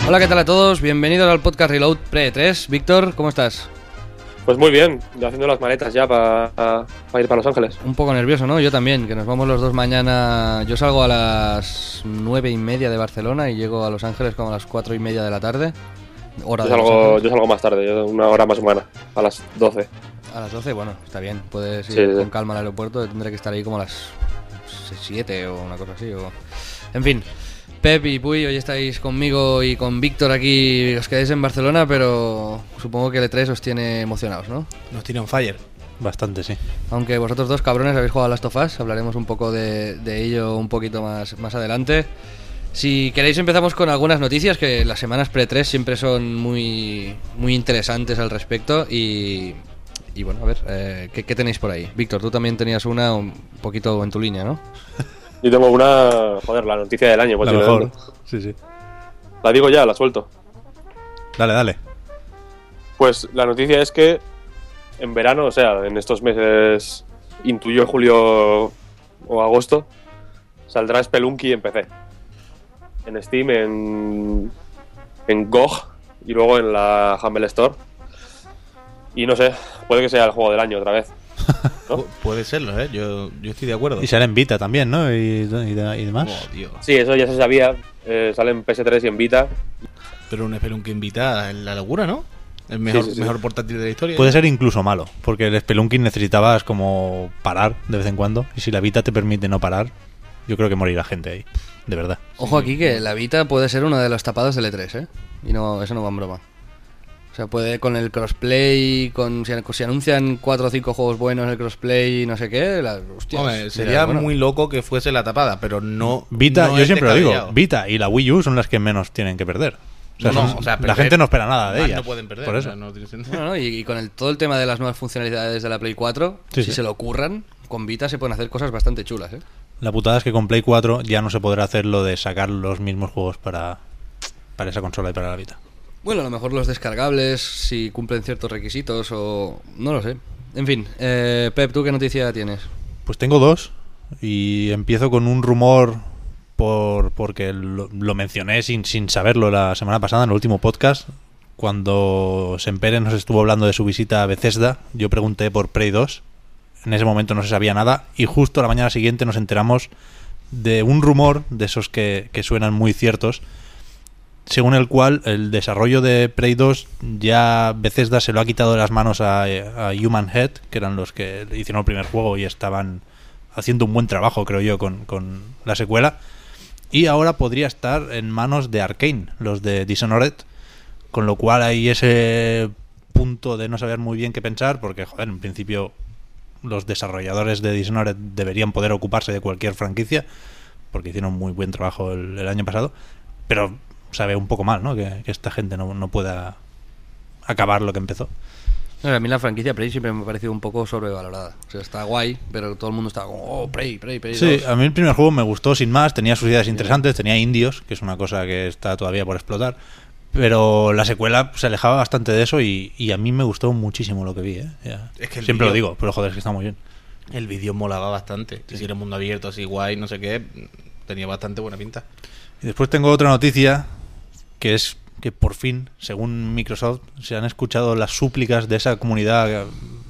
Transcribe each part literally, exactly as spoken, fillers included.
Hola, ¿qué tal a todos? Bienvenidos al podcast Reload Pre tres. Víctor, ¿cómo estás? Pues muy bien, yo haciendo las maletas ya para pa, pa ir para Los Ángeles. Un poco nervioso, ¿no? Yo también, que nos vamos los dos mañana. Yo salgo a las nueve y media de Barcelona y llego a Los Ángeles como a las cuatro y media de la tarde. Hora yo, de salgo, yo salgo más tarde, yo una hora más humana, a las doce. A las doce, bueno, está bien. Puedes ir sí, sí. con calma al aeropuerto. Tendré que estar ahí como a las siete o una cosa así. O... En fin. Pep y Puy, hoy estáis conmigo y con Víctor aquí, os quedáis en Barcelona, pero supongo que el E tres os tiene emocionados, ¿no? Nos tiene on fire. Bastante, sí. Aunque vosotros dos cabrones habéis jugado a Last of Us, hablaremos un poco de, de ello un poquito más, más adelante. Si queréis empezamos con algunas noticias, que las semanas pre tres siempre son muy, muy interesantes al respecto y... Y bueno, a ver, eh, ¿qué, ¿qué tenéis por ahí? Víctor, tú también tenías una un poquito en tu línea, ¿no? Yo tengo una, joder, la noticia del año. La mejor, sí, sí. La digo ya, la suelto. Dale, dale. Pues la noticia es que en verano, o sea, en estos meses, intuyo julio o agosto, saldrá Spelunky en P C. En Steam, en, en G O G y luego en la Humble Store. Y no sé, puede que sea el juego del año otra vez, ¿no? Puede serlo, ¿eh? Yo, yo estoy de acuerdo. Y sale en Vita también, ¿no? Y, y, y demás. Oh, Dios. Sí, eso ya se sabía. Eh, sale en P S tres y en Vita. Pero un Spelunky en Vita es la locura, ¿no? El mejor, Sí, sí, sí. mejor portátil de la historia. Puede ser incluso malo, porque el Spelunky necesitabas como parar de vez en cuando. Y si la Vita te permite no parar, yo creo que morirá gente ahí. De verdad. Ojo aquí que la Vita puede ser uno de los tapados del E tres, ¿eh? Y no, eso no va en broma. O sea, puede con el crossplay, con si, si anuncian cuatro o cinco juegos buenos en el crossplay y no sé qué, la, hostias, Hombre, sería bueno. muy loco que fuese la tapada, pero no. Vita, no yo es siempre lo digo, descabellado. Vita y la Wii U son las que menos tienen que perder. O sea, No, no, son- o sea, la perder- gente no espera nada de Más ellas. no pueden perder. Por o eso. sea, no tiene sentido. Bueno, ¿no? y, y con el, todo el tema de las nuevas funcionalidades de la Play cuatro, Sí, si sí. se lo ocurran, con Vita se pueden hacer cosas bastante chulas, ¿eh? La putada es que con Play cuatro ya no se podrá hacer lo de sacar los mismos juegos para, para esa consola y para la Vita. Bueno, a lo mejor los descargables, si cumplen ciertos requisitos o... no lo sé. En fin, eh, Pep, ¿tú qué noticia tienes? Pues tengo dos y empiezo con un rumor por porque lo, lo mencioné sin, sin saberlo la semana pasada en el último podcast. Cuando Sempere nos estuvo hablando de su visita a Bethesda, yo pregunté por Prey dos. En ese momento no se sabía nada y justo a la mañana siguiente nos enteramos de un rumor de esos que, que suenan muy ciertos, según el cual el desarrollo de Prey dos ya Bethesda se lo ha quitado de las manos a, a Human Head, que eran los que hicieron el primer juego y estaban haciendo un buen trabajo, creo yo, con, con la secuela, y ahora podría estar en manos de Arcane, los de Dishonored, con lo cual hay ese punto de no saber muy bien qué pensar, porque, joder, en principio los desarrolladores de Dishonored deberían poder ocuparse de cualquier franquicia, porque hicieron muy buen trabajo el, el año pasado, pero sabe un poco mal, ¿no? Que, que esta gente no, no pueda acabar lo que empezó. No, a mí la franquicia Prey siempre me ha parecido un poco sobrevalorada. O sea, está guay, pero todo el mundo está como, oh, Prey, Prey, Prey Sí, dos. a mí el primer juego me gustó sin más, tenía sus ideas interesantes, tenía indios, que es una cosa que está todavía por explotar, pero la secuela se alejaba bastante de eso y, y a mí me gustó muchísimo lo que vi, ¿eh? Ya. Es que el Siempre lo vídeo- digo, pero joder, es que está muy bien. El vídeo molaba bastante. Si era mundo abierto, así guay, no sé qué. Tenía bastante buena pinta. Y después tengo otra noticia, que es que por fin, según Microsoft, se han escuchado las súplicas de esa comunidad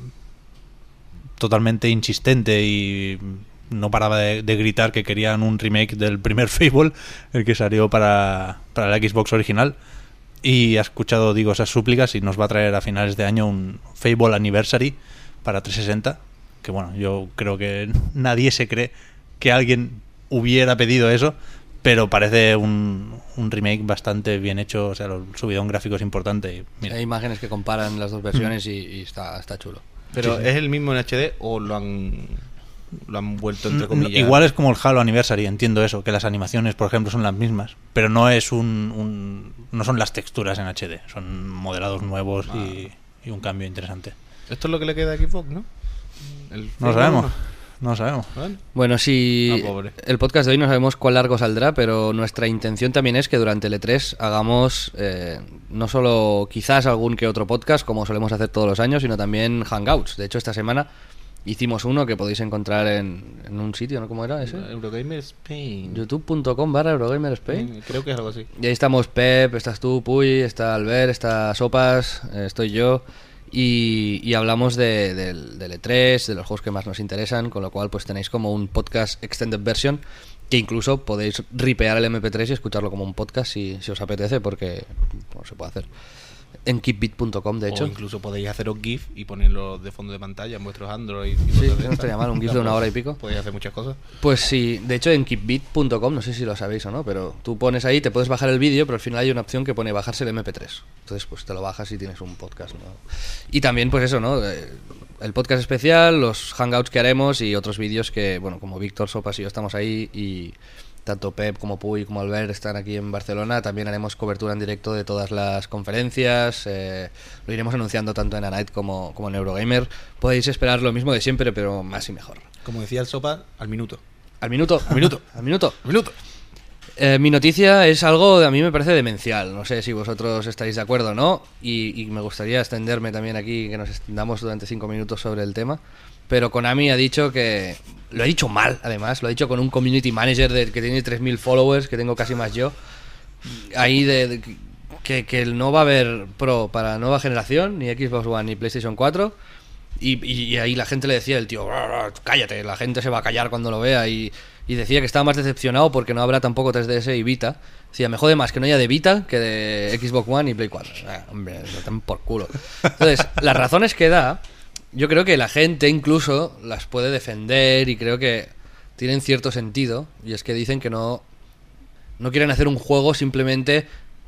totalmente insistente y no paraba de, de gritar que querían un remake del primer Fable, el que salió para, para la Xbox original, y ha escuchado, digo, esas súplicas y nos va a traer a finales de año un Fable Anniversary para trescientos sesenta, que bueno, yo creo que nadie se cree que alguien hubiera pedido eso, pero parece un, un remake bastante bien hecho, o sea, el subidón gráfico es importante. Y mira, Hay imágenes que comparan las dos versiones y, y está, está chulo. Pero Sí, sí. ¿es el mismo en H D o lo han lo han vuelto entre comillas? igual es como el Halo Anniversary, entiendo eso, que las animaciones, por ejemplo, son las mismas, pero no es un, un no son las texturas en H D, son modelados nuevos Ah. y, y un cambio interesante. Esto es lo que le queda a Xbox, ¿no? El No lo sabemos, no lo sabemos. Bueno, Bueno, si Ah, pobre. el podcast de hoy no sabemos cuán largo saldrá, pero nuestra intención también es que durante el E tres hagamos eh, no solo quizás algún que otro podcast, como solemos hacer todos los años, sino también hangouts. De hecho, esta semana Hicimos uno que podéis encontrar en, en un sitio, ¿no? ¿Cómo era ese? Eurogamer Spain. youtube punto com barra Eurogamer Spain. Creo que es algo así. Y ahí estamos Pep, estás tú, Puy, está Albert, está Sopas, eh, estoy yo. Y, y hablamos de, del, del E tres, de los juegos que más nos interesan, con lo cual pues tenéis como un podcast extended version que incluso podéis ripear el eme pe tres y escucharlo como un podcast si, si os apetece, porque pues, se puede hacer en keepbeat punto com, de hecho. O incluso podéis haceros GIF y ponerlo de fondo de pantalla en vuestros Android. Y Sí, cosas de no estas. estaría mal, un GIF de una hora y pico. Podéis hacer muchas cosas. Pues sí, de hecho en keepbeat punto com, no sé si lo sabéis o no, pero tú pones ahí, te puedes bajar el vídeo, pero al final hay una opción que pone bajarse el eme pe tres. Entonces pues te lo bajas y tienes un podcast, ¿no? Y también pues eso, ¿no? Eh, El podcast especial, los hangouts que haremos y otros vídeos que, bueno, como Víctor, Sopas y yo estamos ahí y tanto Pep como Puy como Albert están aquí en Barcelona. También haremos cobertura en directo de todas las conferencias. Eh, lo iremos anunciando tanto en A Night como, como en Eurogamer. Podéis esperar lo mismo de siempre, pero más y mejor. Como decía el Sopa, al minuto. Al minuto. Al minuto. Al minuto. Al minuto. Eh, mi noticia es algo, a mí me parece demencial. No sé si vosotros estáis de acuerdo o no. Y, y me gustaría extenderme también aquí, que nos extendamos durante cinco minutos sobre el tema. Pero Konami ha dicho que... Lo ha dicho mal, además. Lo ha dicho con un community manager de, que tiene tres mil followers, que tengo casi más yo. Ahí de... de que, que no va a haber Pro para la nueva generación, ni Xbox One, ni PlayStation cuatro. Y, y, y ahí la gente le decía, el tío, cállate, la gente se va a callar cuando lo vea. Y, y decía que estaba más decepcionado porque no habrá tampoco tres D S y Vita. Decía, me jode más que no haya de Vita que de Xbox One y Play cuatro. Ah, hombre, lo dan por culo. Entonces, las razones que da, yo creo que la gente incluso las puede defender y creo que tienen cierto sentido. Y es que dicen que no, no quieren hacer un juego simplemente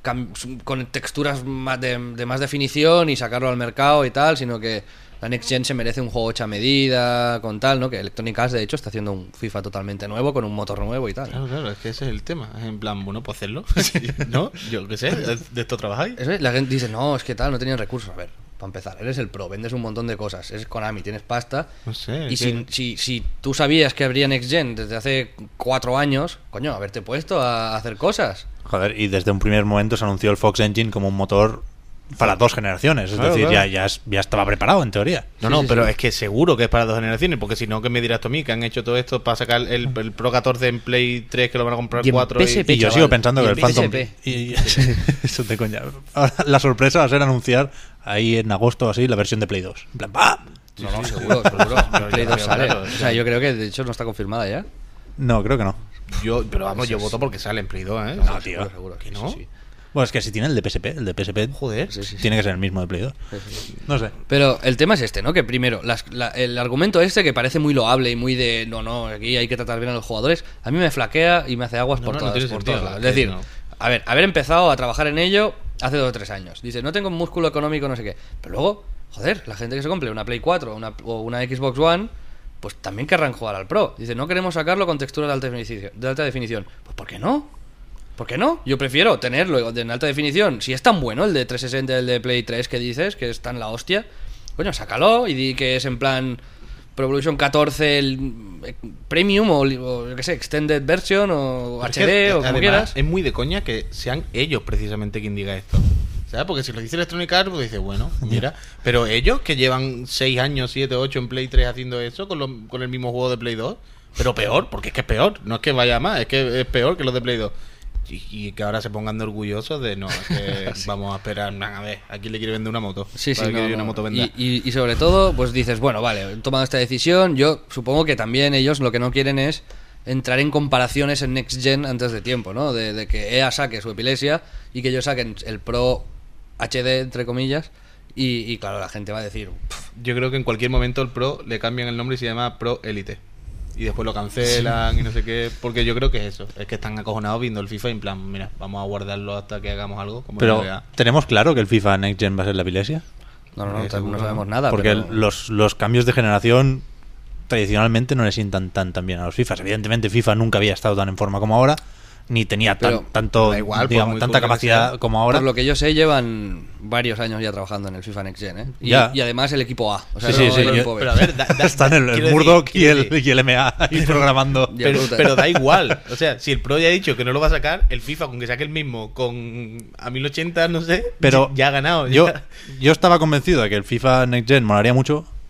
con texturas más de, de más definición y sacarlo al mercado y tal, sino que la Next Gen se merece un juego hecho a medida, con tal, ¿no? Que Electronic Arts, de hecho, está haciendo un FIFA totalmente nuevo, con un motor nuevo y tal. Claro, claro, es que ese es el tema. Es en plan, bueno, pues hacerlo. ¿No? Yo qué sé, ¿de esto trabajáis? Eso es, la gente dice, no, es que tal, no tenían recursos. A ver, para empezar, eres el Pro, vendes un montón de cosas, eres Konami, tienes pasta. No sé. Y si, que... si, si tú sabías que habría Next Gen desde hace cuatro años, coño, haberte puesto a hacer cosas. Joder, y desde un primer momento se anunció el Fox Engine como un motor para dos generaciones, es claro, decir, claro. Ya, ya, ya estaba preparado en teoría. No, sí, no, sí, pero sí. es que seguro que es para dos generaciones, porque si no, que me dirás tú a mí que han hecho todo esto para sacar el, el Pro catorce en Play tres, que lo van a comprar Y en cuatro P S P, Y yo chaval, sigo pensando y que en el Phantom... P S P. Y, y- eso te coña. Ahora, la sorpresa va a ser anunciar ahí en agosto o así la versión de Play dos. En plan, ¡pam! No, no, seguro, seguro. Yo- Play yo- dos yo- sale. claro, O sea, yo creo que de hecho no está confirmada ya. No, creo que no. Yo, pero vamos, yo voto porque sale en Play dos, ¿eh? No, tío. Seguro, seguro. ¿Que Sí, no? sí, Bueno, es que si tiene el de P S P, el de P S P Joder. sí, sí, sí. tiene que ser el mismo de Play dos. Sí, sí, sí. No sé. Pero el tema es este, ¿no? Que primero, las- la- el argumento este que parece muy loable y muy de no, no, aquí hay que tratar bien a los jugadores, a mí me flaquea y me hace aguas No, por, no, no todas, tiene por sentido, todos lados. es Es decir, que no. a ver, haber empezado a trabajar en ello hace dos o tres años. Dice, no tengo un músculo económico, no sé qué. Pero luego, joder, la gente que se compre una Play cuatro una, o una Xbox One, pues también querrán jugar al Pro. Dice, no queremos sacarlo con texturas de alta definición. De alta definición. Pues ¿por qué no? ¿Por qué no? Yo prefiero tenerlo en alta definición. Si es tan bueno el de trescientos sesenta, el de Play tres que dices, que es tan la hostia, coño, sácalo y di que es en plan Pro Evolution catorce el eh, Premium o, o yo qué sé, Extended Version o Pero es H D que, o como además, quieras. Es muy de coña que sean ellos precisamente quien diga esto. ¿Sabes? Porque si lo dice Electronic Arts, pues dice, bueno, mira. Pero ellos que llevan seis años, siete, ocho en Play tres haciendo eso con, lo- con el mismo juego de Play dos, pero peor, porque es que es peor. No es que vaya más, es que es peor que los de Play dos. Y, y que ahora se pongan de orgullosos de no, es que Sí. vamos a esperar, nah, a ver, aquí le quiere vender una moto. Sí, sí, Para que no, una no. moto Y, venda. y- y sobre todo, pues dices, bueno, vale, he tomado esta decisión. Yo supongo que también ellos lo que no quieren es entrar en comparaciones en Next Gen antes de tiempo, ¿no? De, de que E A saque su epilepsia y que ellos saquen el Pro H D, entre comillas. Y, y claro, la gente va a decir, "Pff, Yo creo que en cualquier momento el Pro le cambian el nombre y se llama Pro Elite. Y después lo cancelan y no sé qué. Porque yo creo que es eso. Es que están acojonados viendo el FIFA y en plan, mira, vamos a guardarlo hasta que hagamos algo. Como Pero, N B A. ¿tenemos claro que el FIFA Next Gen va a ser la epilepsia? no, no, no, Eh, no seguro, sabemos ¿no? nada. Porque pero- los, los cambios de generación tradicionalmente no le sientan tan, tan bien a los FIFAs. Evidentemente FIFA nunca había estado tan en forma como ahora, ni tenía tan- Pero tanto, da igual, por digamos, muy tanta cool que capacidad sea. como ahora. Por lo que yo sé, llevan varios años ya trabajando en el FIFA Next Gen, ¿eh? Y, Ya. y además el equipo A. O sea, Sí, no sí, sí, el yo- equipo B. Pero a ver, da, da- Están el, el quiero Murdoch decir- y, quiero el, decir, y el M A ahí programando. Ya, Pero, brutal. pero da igual. O sea, si el Pro ya ha dicho que no lo va a sacar, el FIFA, con que saque el mismo, con a mil ochenta, no sé, Pero ya ha ganado. Yo, ya. yo estaba convencido de que el FIFA Next Gen molaría mucho,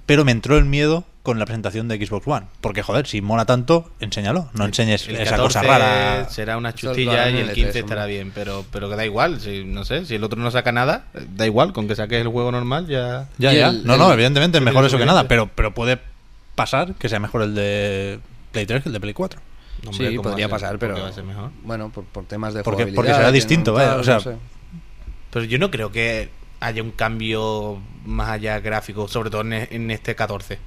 pero me entró el miedo con la presentación de Xbox One. Porque, joder, si mola tanto, enséñalo. No enseñes El esa catorce cosa rara. será una Eso lo chustilla harán y en el el E quince tres, estará hombre. bien, pero pero que da igual. Si, no sé, si el otro no saca nada, da igual. Con que saques el juego normal ya... Ya, Y ya. el- no, el- no, evidentemente es no mejor tiene eso que suficiente. nada. Pero, pero puede pasar que sea mejor el de Play tres que el de Play cuatro. Hombre, Sí, ¿cómo podría va a ser? pasar, ¿Por pero qué va a ser mejor? bueno, por, por temas de Porque- jugabilidad. porque será que distinto, no, vaya, tal, o sea, no sé. Pero yo no creo que haya un cambio más allá gráfico, sobre todo en, en este catorce.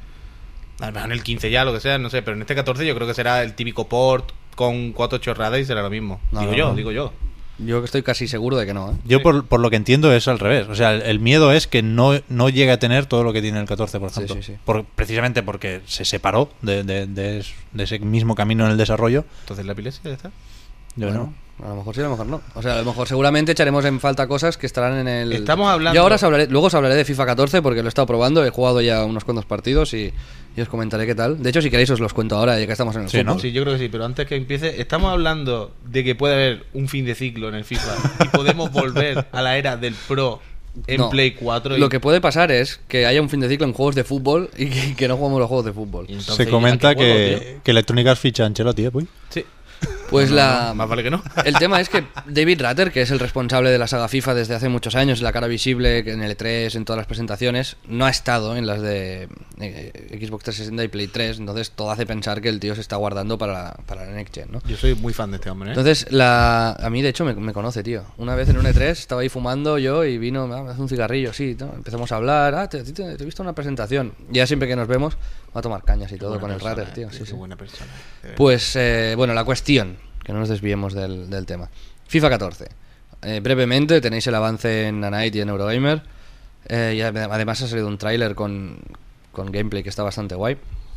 A lo mejor en el quince ya, lo que sea, no sé, pero en este catorce yo creo que será el típico port con cuatro chorradas y será lo mismo. No, digo no, yo, no. digo yo. Yo estoy casi seguro de que no, ¿eh? Yo, Sí. por, por lo que entiendo, es al revés. O sea, el, el miedo es que no, no llegue a tener todo lo que tiene el catorce, por Sí, ejemplo. sí, sí. Por- precisamente porque se separó de, de- de es- de ese mismo camino en el desarrollo. Entonces la epilepsia ya está. Yo Bueno, no. a lo mejor sí, a lo mejor no. O sea, a lo mejor seguramente echaremos en falta cosas que estarán en el... Estamos hablando- Yo ahora os hablaré, luego os hablaré de FIFA catorce porque lo he estado probando, he jugado ya unos cuantos partidos y, y os comentaré qué tal. De hecho, si queréis os los cuento ahora, ya que estamos en el Sí, ¿no? fútbol. Sí, yo creo que sí, pero antes que empiece, estamos hablando de que puede haber un fin de ciclo en el FIFA y podemos volver a la era del Pro en No. Play cuatro. Y, Lo que puede pasar es que haya un fin de ciclo en juegos de fútbol y que, que no jugamos los juegos de fútbol. y entonces, Se comenta ¿a qué juego, que, tío? que Electronic Arts ficha a Ancelotti, ¿eh? Uy. Sí. Pues No, la... no, más vale que no. El tema es que David Ratter, que es el responsable de la saga FIFA desde hace muchos años, la cara visible en el E tres, en todas las presentaciones, no ha estado en las de eh, Xbox trescientos sesenta y Play tres, entonces todo hace pensar que el tío se está guardando para, para la Next Gen, ¿no? Yo soy muy fan de este hombre, ¿eh? Entonces, la... a mí de hecho me, me conoce, tío. Una vez en un E tres estaba ahí fumando yo y vino, ah, me hace un cigarrillo, sí, ¿no? Empezamos a hablar, ah, te, te- te he visto en una presentación. Ya siempre que nos vemos va a tomar cañas y todo Buena con el persona, Ratter, eh, tío. qué Sí, sí. buena persona. de verdad. Pues, eh, bueno, la cuestión, que no nos desviemos del, del tema. FIFA catorce. Eh, brevemente, tenéis el avance en A Night y en Eurogamer. Eh, y ade- además ha salido un tráiler con, con gameplay que está bastante guay.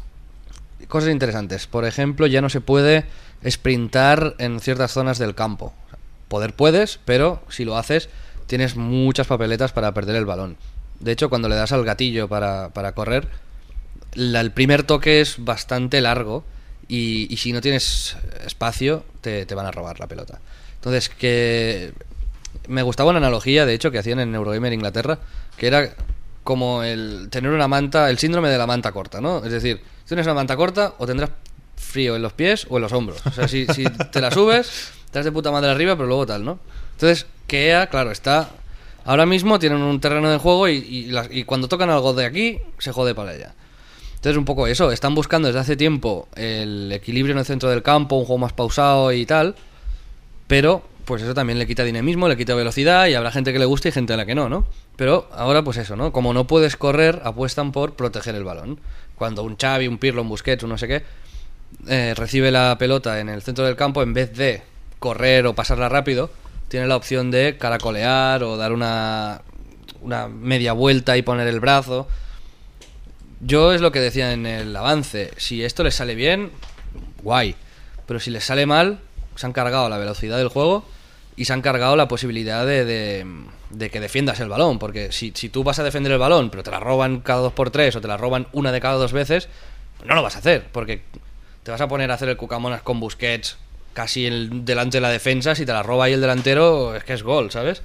Cosas interesantes. Por ejemplo, ya no se puede sprintar en ciertas zonas del campo. O sea, poder puedes, pero si lo haces, tienes muchas papeletas para perder el balón. De hecho, cuando le das al gatillo para, para correr, la- el primer toque es bastante largo y, y si no tienes espacio te, te van a robar la pelota. Entonces, que me gustaba una analogía, de hecho, que hacían en Eurogamer Inglaterra, que era como el tener una manta, el síndrome de la manta corta, ¿no? Es decir, si tienes una manta corta o tendrás frío en los pies o en los hombros. O sea, si, si te la subes, te das de puta madre arriba, pero luego tal, ¿no? Entonces, que E A, claro, está... Ahora mismo tienen un terreno de juego y, y, las- y cuando tocan algo de aquí, se jode para allá. Entonces, un poco eso, están buscando desde hace tiempo el equilibrio en el centro del campo, un juego más pausado y tal, pero pues eso también le quita dinamismo, le quita velocidad y habrá gente que le guste y gente a la que no, ¿no? Pero ahora pues eso, ¿no? Como no puedes correr, apuestan por proteger el balón. Cuando un Xavi, un Pirlo, un Busquets, un no sé qué, eh, recibe la pelota en el centro del campo, en vez de correr o pasarla rápido, tiene la opción de caracolear o dar una, una media vuelta y poner el brazo. Yo es lo que decía en el avance, si esto les sale bien, guay, pero si les sale mal, se han cargado la velocidad del juego y se han cargado la posibilidad de, de, de que defiendas el balón, porque si, si tú vas a defender el balón, pero te la roban cada dos por tres o te la roban una de cada dos veces, pues no lo vas a hacer, porque te vas a poner a hacer el cucamonas con Busquets casi el, delante de la defensa, si te la roba ahí el delantero, es que es gol, ¿sabes?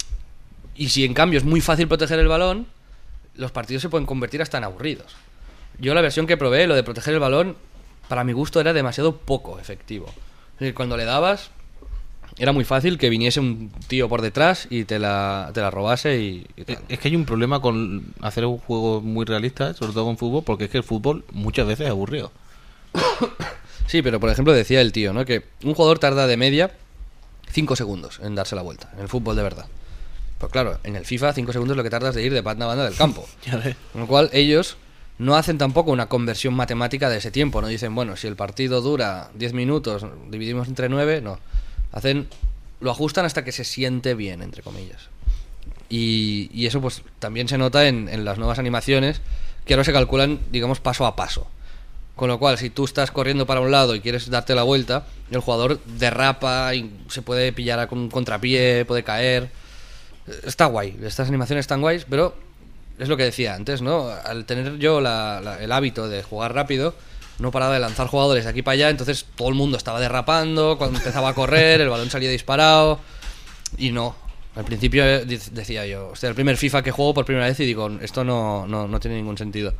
Y si en cambio es muy fácil proteger el balón, los partidos se pueden convertir hasta en aburridos. Yo la versión que probé, lo de proteger el balón, para mi gusto era demasiado poco efectivo. Es decir, cuando le dabas, era muy fácil que viniese un tío por detrás y te la, te la robase y, y tal. Es que hay un problema con hacer un juego muy realista, sobre todo con fútbol, porque es que el fútbol muchas veces es aburrido. Sí, pero por ejemplo decía el tío, ¿no? Que un jugador tarda de media cinco segundos en darse la vuelta, en el fútbol de verdad. Pues claro, en el FIFA cinco segundos es lo que tardas de ir de banda a banda del campo. Ya ves. Con lo cual ellos no hacen tampoco una conversión matemática de ese tiempo. No dicen, bueno, si el partido dura diez minutos, dividimos entre nueve, no. Hacen, lo ajustan hasta que se siente bien, entre comillas. Y, y eso pues también se nota en, en las nuevas animaciones, que ahora se calculan, digamos, paso a paso. Con lo cual, si tú estás corriendo para un lado y quieres darte la vuelta, el jugador derrapa y se puede pillar con un contrapié, puede caer. Está guay, estas animaciones están guays, pero es lo que decía antes, ¿no? Al tener yo la, la, el hábito de jugar rápido, no paraba de lanzar jugadores de aquí para allá, entonces todo el mundo estaba derrapando, cuando empezaba a correr, el balón salía disparado, y no. Al principio decía yo, hostia, el primer FIFA que juego por primera vez y digo, esto no, no, no tiene ningún sentido.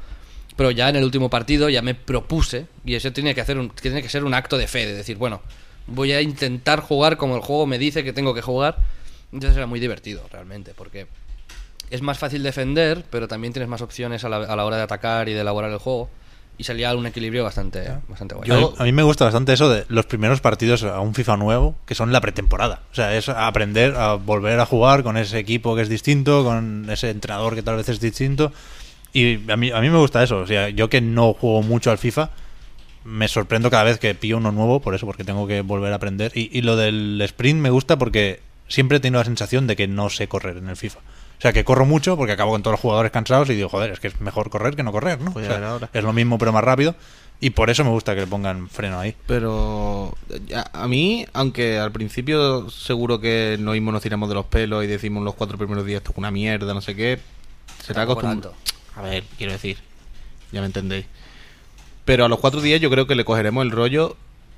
pero ya en el último partido ya me propuse, y eso tiene que hacer un, tiene que ser un acto de fe, de decir, bueno, voy a intentar jugar como el juego me dice que tengo que jugar. Entonces era muy divertido realmente, porque es más fácil defender, pero también tienes más opciones a la, a la hora de atacar y de elaborar el juego. Y salía un equilibrio bastante, bastante guay. A mí, a mí me gusta bastante eso de los primeros partidos a un FIFA nuevo, que son la pretemporada. O sea, es aprender a volver a jugar con ese equipo que es distinto, con ese entrenador que tal vez es distinto. Y a mí, a mí me gusta eso. O sea, yo que no juego mucho al FIFA, me sorprendo cada vez que pillo uno nuevo, por eso, porque tengo que volver a aprender. Y, y lo del sprint me gusta porque siempre he tenido la sensación de que no sé correr en el FIFA. O sea, que corro mucho porque acabo con todos los jugadores cansados y digo, joder, es que es mejor correr que no correr, ¿no? Pues o sea, ahora. es lo mismo pero más rápido. Y por eso me gusta que le pongan freno ahí. Pero a, a mí, aunque al principio seguro que nos mismos nos tiramos de los pelos y decimos los cuatro primeros días esto es una mierda, no sé qué, será acostumbrado. A ver, quiero decir, ya me entendéis. Pero a los cuatro días yo creo que le cogeremos el rollo.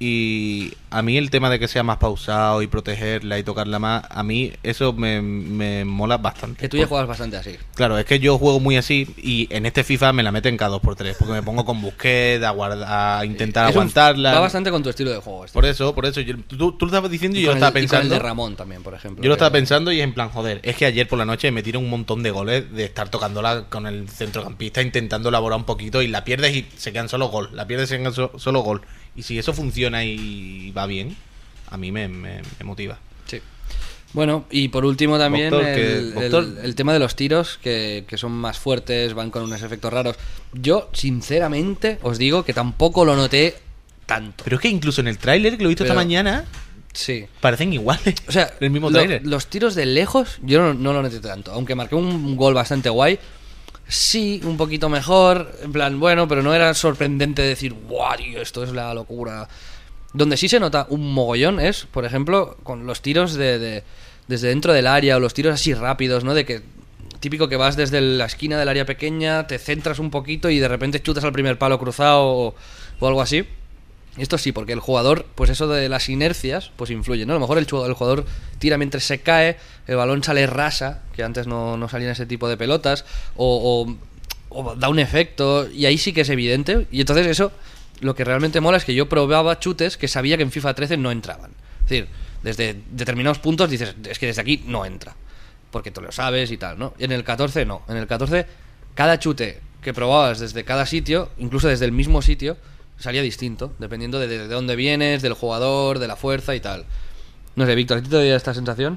Y a mí el tema de que sea más pausado y protegerla y tocarla más, a mí eso me, me mola bastante. Que tú ya juegas bastante así. Claro, es que yo juego muy así y en este FIFA me la meten cada dos por tres porque me pongo con Busquets a, guardar, a intentar Es un- aguantarla. Va bastante con tu estilo de juego. este. Por eso, por eso. Yo- tú, tú lo estabas diciendo y, Y yo lo con estaba el- y con pensando. el de Ramón también, por ejemplo. Yo lo estaba que- pensando y es en plan, joder, es que ayer por la noche me tiran un montón de goles de estar tocándola con el centrocampista intentando elaborar un poquito y la pierdes y se quedan solo gol, la pierdes y se quedan so- solo gol. Y si eso funciona y va bien, a mí me, me, me motiva. Sí. Bueno, y por último también Doctor, que- el, doctor- el- el tema de los tiros, que, que son más fuertes, van con unos efectos raros. Yo, sinceramente, os digo que tampoco lo noté tanto. Pero es que incluso en el tráiler que lo he visto Pero- esta mañana, Sí. parecen iguales. O sea, el mismo lo- tráiler. los tiros de lejos yo no, no lo noté tanto. Aunque marqué un gol bastante guay, sí, un poquito mejor. En plan, bueno, pero no era sorprendente decir, ¡guau, tío, esto es la locura! Donde sí se nota un mogollón es, por ejemplo, con los tiros de, de- desde dentro del área o los tiros así rápidos, ¿no? De que típico que vas desde la esquina del área pequeña, te centras un poquito y de repente chutas al primer palo cruzado o, o algo así. Esto sí, porque el jugador, pues eso de las inercias, pues influye, ¿no? A lo mejor el, chu- el jugador tira mientras se cae, el balón sale rasa, que antes no, no salían ese tipo de pelotas, o, o, o da un efecto, y ahí sí que es evidente. Y entonces eso, lo que realmente mola es que yo probaba chutes que sabía que en FIFA trece no entraban. Es decir, desde determinados puntos dices, es que desde aquí no entra, porque tú lo sabes y tal, ¿no? Y en el catorce no, en el catorce cada chute que probabas desde cada sitio, incluso desde el mismo sitio, salía distinto, dependiendo de, de dónde vienes, del jugador, de la fuerza y tal. No sé, Víctor, ¿a ti te da esta sensación?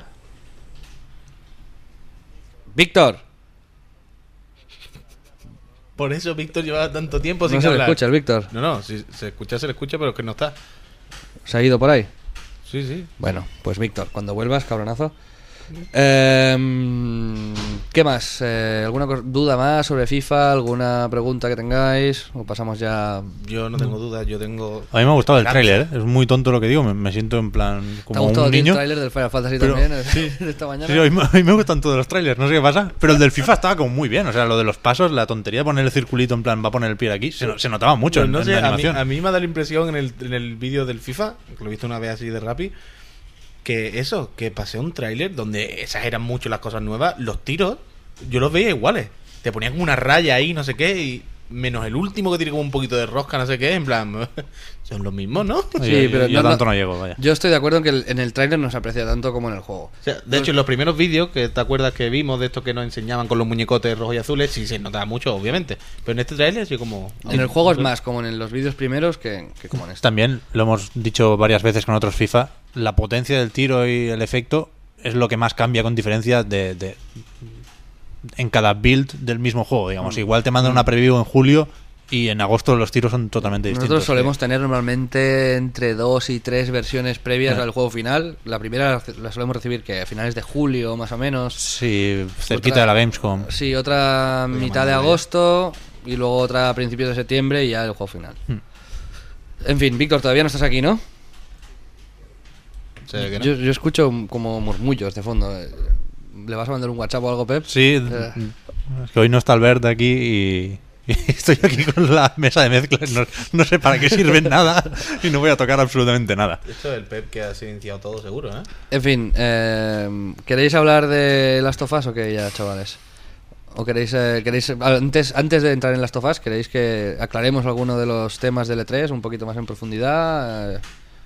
¡Víctor! Por eso Víctor lleva tanto tiempo No sin se le hablar. escucha, el Víctor. No, no, si se escucha, se le escucha, pero es que no está. ¿Se ha ido por ahí? Sí, sí. Bueno, pues Víctor, cuando vuelvas, cabronazo. Eh, ¿Qué más? Eh, ¿Alguna co- duda más sobre FIFA? ¿Alguna pregunta que tengáis? ¿O pasamos ya? Yo no tengo dudas, yo tengo... A mí me ha gustado el Gracias. tráiler, ¿eh? Es muy tonto lo que digo, me, me siento en plan ¿Te ha como gustado un a ti el niño. tráiler del Final Fantasy Pero- también? sí. De esta mañana. Sí, a, mí, a mí me gustan todos los trailers, no sé qué pasa, pero el del FIFA estaba como muy bien, o sea, lo de los pasos, la tontería de poner el circulito en plan va a poner el pie aquí, se, se notaba mucho Pues en, no en sé, la a mí, animación. a mí me ha dado la impresión en el, en el vídeo del FIFA, que lo he visto una vez así de Rappi, que eso, que pasé un tráiler donde exageran mucho las cosas nuevas, los tiros, yo los veía iguales. Te ponían como una raya ahí, no sé qué, y menos el último que tiene como un poquito de rosca, no sé qué, en plan, son los mismos, ¿no? Oye, Sí, yo- pero yo no- tanto no- no llego, vaya. Yo estoy de acuerdo en que el- en el tráiler no se aprecia tanto como en el juego. O sea, de hecho, en los primeros vídeos, que te acuerdas que vimos de estos que nos enseñaban con los muñecotes rojos y azules, sí se notaba mucho, obviamente. Pero en este tráiler sí como... En el juego es más como en los vídeos primeros que, que como en este. También, lo hemos dicho varias veces con otros FIFA, la potencia del tiro y el efecto es lo que más cambia con diferencia de, de- en cada build del mismo juego, digamos. Igual te mandan una preview en julio y en agosto los tiros son totalmente distintos. Nosotros solemos tener normalmente entre dos y tres versiones previas Ah. al juego final. La primera la solemos recibir que a finales de julio, más o menos. Sí, cerquita Otra- de la Gamescom. Sí, otra Pero mitad de mándame. agosto y luego otra a principios de septiembre y ya el juego final. Hmm. En fin, Víctor, todavía no estás aquí, ¿no? O sea, que no. Yo, yo escucho como murmullos de fondo. ¿Le vas a mandar un WhatsApp o algo, Pep? Sí, Eh. es que hoy no está Albert aquí y, y estoy aquí con la mesa de mezclas. No, no sé para qué sirve nada y no voy a tocar absolutamente nada. Esto es el Pep que ha silenciado todo seguro, ¿eh? En fin, eh, ¿queréis hablar de Last of Us o qué ya, chavales? ¿O queréis, eh, queréis antes, antes de entrar en Last of Us, queréis que aclaremos alguno de los temas del E tres un poquito más en profundidad? Eh,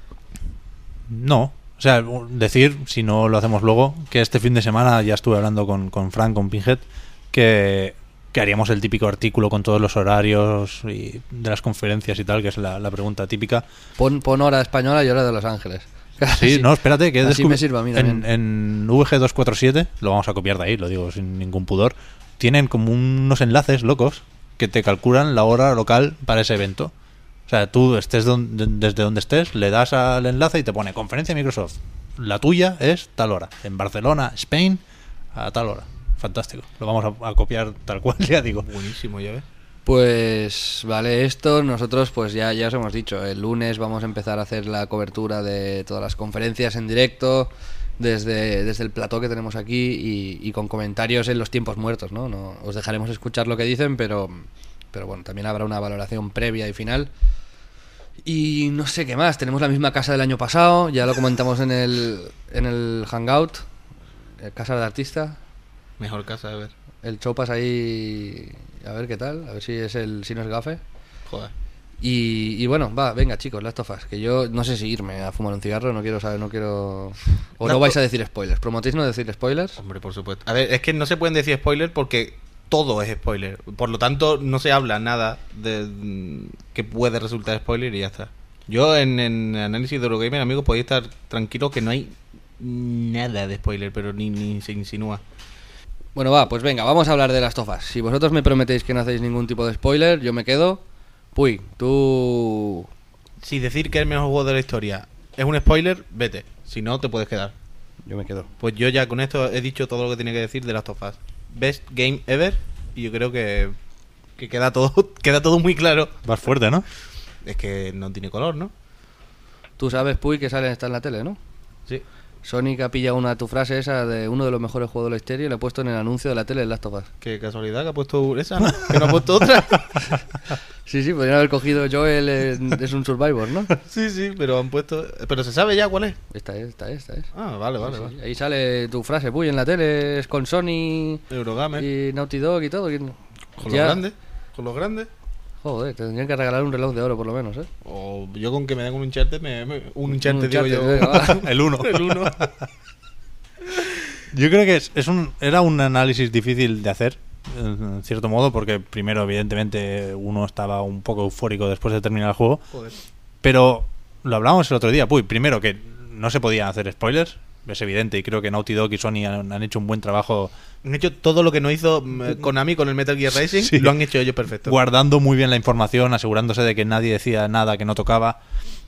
No, o sea, decir, si no lo hacemos luego, que este fin de semana ya estuve hablando con, con Frank, con Pinhead, que, que haríamos el típico artículo con todos los horarios y de las conferencias y tal, que es la, la pregunta típica. Pon, pon hora española y hora de Los Ángeles. Sí, no, espérate, que he así descubri- me sirve a mí en, también. en V G doscientos cuarenta y siete, lo vamos a copiar de ahí, lo digo sin ningún pudor, tienen como unos enlaces locos que te calculan la hora local para ese evento. O sea, tú estés donde, desde donde estés, le das al enlace y te pone conferencia Microsoft. La tuya es tal hora. En Barcelona, Spain, a tal hora. Fantástico. Lo vamos a, a copiar tal cual, ya digo. Buenísimo, ya ves. Pues vale, esto nosotros pues ya, ya os hemos dicho, el lunes vamos a empezar a hacer la cobertura de todas las conferencias en directo desde, desde el plató que tenemos aquí y, y con comentarios en los tiempos muertos, ¿no? No os dejaremos escuchar lo que dicen, pero, pero bueno, también habrá una valoración previa y final. Y no sé qué más, tenemos la misma casa del año pasado, ya lo comentamos en el, en el Hangout, eh, casa de artista. Mejor casa de ver. El show pasa ahí, a ver qué tal, a ver si es el si no es gafe. Joder. Y, y bueno, va, venga chicos, Last of Us, que yo no sé si irme a fumar un cigarro, no quiero saber, no quiero... O no vais a decir spoilers, ¿promotéis no decir spoilers? Hombre, por supuesto. A ver, es que no se pueden decir spoilers porque todo es spoiler. Por lo tanto, no se habla nada de mm, que puede resultar spoiler y ya está. Yo en, en análisis de Eurogamer, amigos, podéis estar tranquilos que no hay nada de spoiler, pero ni, ni se insinúa. Bueno, va, pues venga, vamos a hablar de Last of Us. Si vosotros me prometéis que no hacéis ningún tipo de spoiler, yo me quedo. Puy, tú... Si decir que es el mejor juego de la historia es un spoiler, vete. Si no, te puedes quedar. Yo me quedo. Pues yo ya con esto he dicho todo lo que tenía que decir de Last of Us. Best game ever. Y yo creo que, que queda todo queda todo muy claro. Vas fuerte, ¿no? Es que no tiene color, ¿no? Tú sabes, Puy, que sale está en la tele, ¿no? Sí. Sonic ha pillado una tu frase esa de uno de los mejores juegos de la historia y la ha puesto en el anuncio de la tele de Last of Us. Qué casualidad que ha puesto esa, ¿no? Que no ha puesto otra. Sí, sí, podrían haber cogido Joel, eh, es un Survivor, ¿no? Sí, sí, pero han puesto... Pero se sabe ya cuál es. Esta es, esta es, esta es. Ah, vale, vale, Sí, sí, vale. ahí sale tu frase, Puy, en la tele, es con Sony Eurogamer. y Naughty Dog y todo. y- Con los ya- grandes. Con los grandes. Joder, te tendrían que regalar un reloj de oro por lo menos, ¿eh? O yo con que me den un Uncharted, me, me- un Uncharted, Un digo Uncharted, yo. venga, va. El uno. El uno. Yo creo que es, es un era un análisis difícil de hacer, en cierto modo, porque primero, evidentemente, uno estaba un poco eufórico después de terminar el juego. Joder. Pero lo hablábamos el otro día, Puy, primero que no se podían hacer spoilers, es evidente, y creo que Naughty Dog y Sony han, han hecho un buen trabajo Han hecho todo lo que no hizo mm, Konami con el Metal Gear Rising, Sí. lo han hecho ellos perfecto. guardando muy bien la información, asegurándose de que nadie decía nada que no tocaba.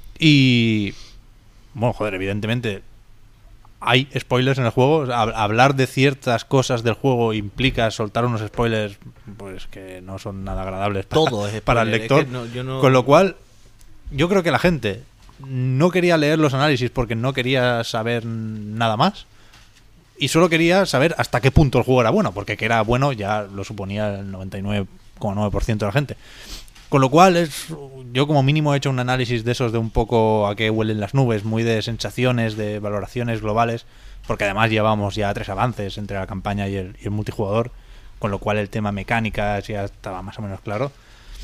Y bueno, joder, evidentemente hay spoilers en el juego. O sea, hab- hablar de ciertas cosas del juego implica soltar unos spoilers pues que no son nada agradables para, Todo es para el spoiler, lector. es que no- yo no- Con lo cual, yo creo que la gente no quería leer los análisis porque no quería saber nada más. Y solo quería saber hasta qué punto el juego era bueno, porque que era bueno ya lo suponía el noventa y nueve coma nueve por ciento de la gente. Con lo cual, es yo como mínimo he hecho un análisis de esos de un poco a qué huelen las nubes, muy de sensaciones, de valoraciones globales, porque además llevamos ya tres avances entre la campaña y el, y el multijugador, con lo cual el tema mecánicas ya estaba más o menos claro.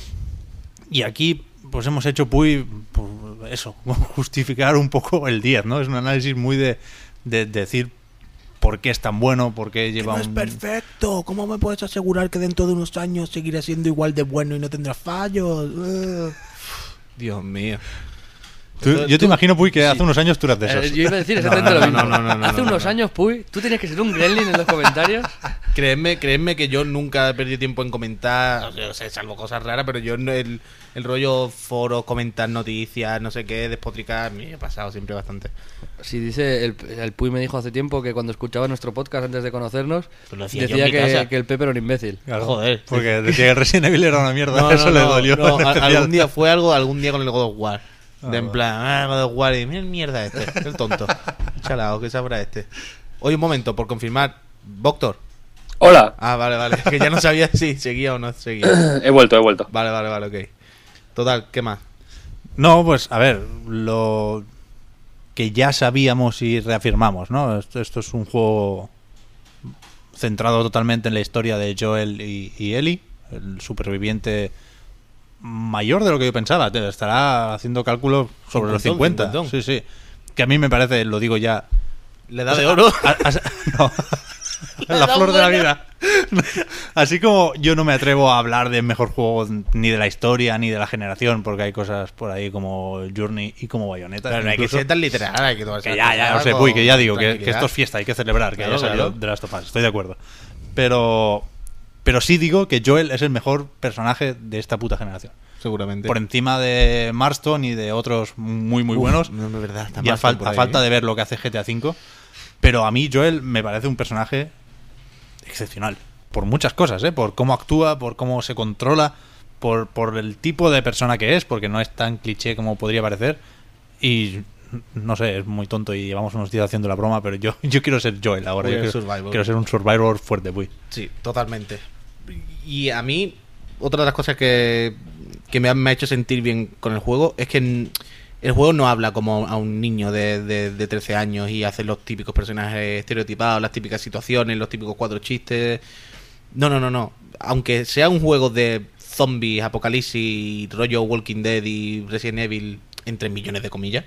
Y aquí pues hemos hecho, Puy, pues, eso, justificar un poco el diez, ¿no? Es un análisis muy de, de, de decir por qué es tan bueno, por qué lleva no es un... perfecto. ¿Cómo me puedes asegurar que dentro de unos años seguirá siendo igual de bueno y no tendrá fallos? Uh. Dios mío. Tú- Tú- yo te tú- imagino, Puy, que sí. hace unos años tú eras de esos. Eh, yo iba a decir No, exactamente no, lo mismo. no, no, no, no, Hace no, unos no. años, Puy, tú tenías que ser un gremlin en los comentarios. Créeme, créeme que yo nunca he perdido tiempo en comentar, o sea, o sea, salvo cosas raras, pero yo no- el, el rollo foros, comentar noticias, no sé qué, despotricar, me he pasado siempre bastante. Sí, dice, el, el Puy me dijo hace tiempo que cuando escuchaba nuestro podcast antes de conocernos, Pues lo hacía yo decía en mi que, casa. que el Pepe era un imbécil. Claro, Joder. porque decía que Resident Evil era una mierda. No, Eso no, le no, dolió. no, en a- especial. algún día fue algo, algún día con el God of War. Ah, de en bueno. plan, ah, God of War, y mira mierda este, el tonto. Chalao, ¿qué sabrá este? Oye, un momento, por confirmar, Voctor. Hola. Ah, vale, vale, es que ya no sabía si seguía o no seguía. He vuelto, he vuelto. Vale, vale, vale, ok. Total, ¿qué más? No, pues a ver, lo que ya sabíamos y reafirmamos, ¿no? Esto, esto es un juego centrado totalmente en la historia de Joel y, y Ellie, el superviviente mayor de lo que yo pensaba. Te- Estará haciendo cálculos sobre los Cincuentón, cincuenta. cincuentón. Sí, sí. Que a mí me parece, lo digo ya, Le da de oro. a- a- no. La flor de la vida. Así como yo no me atrevo a hablar de mejor juego ni de la historia ni de la generación, porque hay cosas por ahí como Journey y como Bayonetta. Pero no hay que incluso. ser tan literal, hay que tomarse Que las ya, ya, cosas no sé, con Puy, que ya digo, que, que tranquilidad. esto es fiesta, hay que celebrar que Claro, haya salido claro. de Last of Us, estoy de acuerdo. Pero, pero sí digo que Joel es el mejor personaje de esta puta generación. Seguramente. Por encima de Marston y de otros muy, muy Uf, buenos. no, no es verdad. Está Y a, Marston fal- por a ahí, falta ¿eh? de ver lo que hace G T A cinco. Pero a mí Joel me parece un personaje excepcional. Por muchas cosas, ¿eh? Por cómo actúa, por cómo se controla, por, por el tipo de persona que es, porque no es tan cliché como podría parecer. Y no sé, es muy tonto y llevamos unos días haciendo la broma, pero yo, yo quiero ser Joel ahora. Voy Yo al quiero, Survivor. quiero ser un Survivor fuerte, Puy. Sí, totalmente. Y a mí, otra de las cosas que, que me, ha, me ha hecho sentir bien con el juego es que n- el juego no habla como a un niño de, de, de trece años y hace los típicos personajes estereotipados, las típicas situaciones, los típicos cuatro chistes. No, no, no, no. Aunque sea un juego de zombies, apocalipsis, rollo Walking Dead y Resident Evil, entre millones de comillas,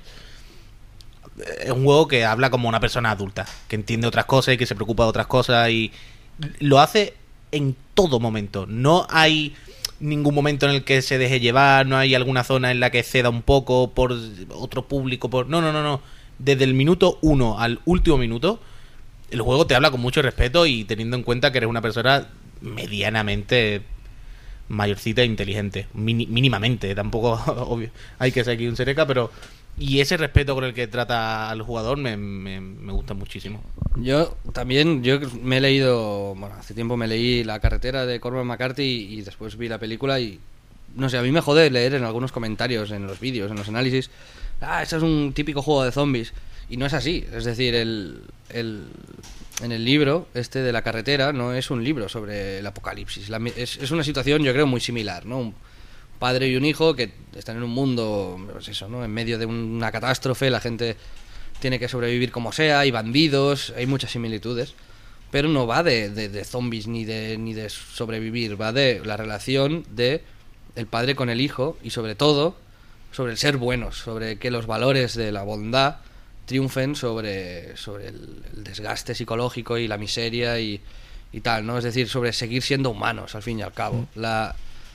es un juego que habla como una persona adulta, que entiende otras cosas y que se preocupa de otras cosas y lo hace en todo momento. No hay ningún momento en el que se deje llevar, no hay alguna zona en la que ceda un poco por otro público, por no, no, no, no. Desde el minuto uno al último minuto, el juego te habla con mucho respeto y teniendo en cuenta que eres una persona medianamente mayorcita e inteligente, Mini- mínimamente, tampoco obvio, hay que ser aquí un sereca, pero y ese respeto con el que trata al jugador me, me, me gusta muchísimo. Yo también, yo me he leído, bueno, hace tiempo me leí La carretera de Cormac McCarthy y, y después vi la película y, no sé, a mí me jode leer en algunos comentarios, en los vídeos, en los análisis, ah, eso es un típico juego de zombies. Y no es así, es decir, el, el, en el libro este de La carretera no es un libro sobre el apocalipsis, la, es, es una situación yo creo muy similar, ¿no? Un padre y un hijo que están en un mundo, pues eso, ¿no? En medio de una catástrofe, la gente tiene que sobrevivir como sea, hay bandidos, hay muchas similitudes, pero no va de, de, de zombies ni de, ni de sobrevivir, va de la relación de el padre con el hijo y sobre todo sobre el ser buenos, sobre que los valores de la bondad triunfen sobre, sobre el, el desgaste psicológico y la miseria y, y tal, ¿no? Es decir, sobre seguir siendo humanos al fin y al cabo. La,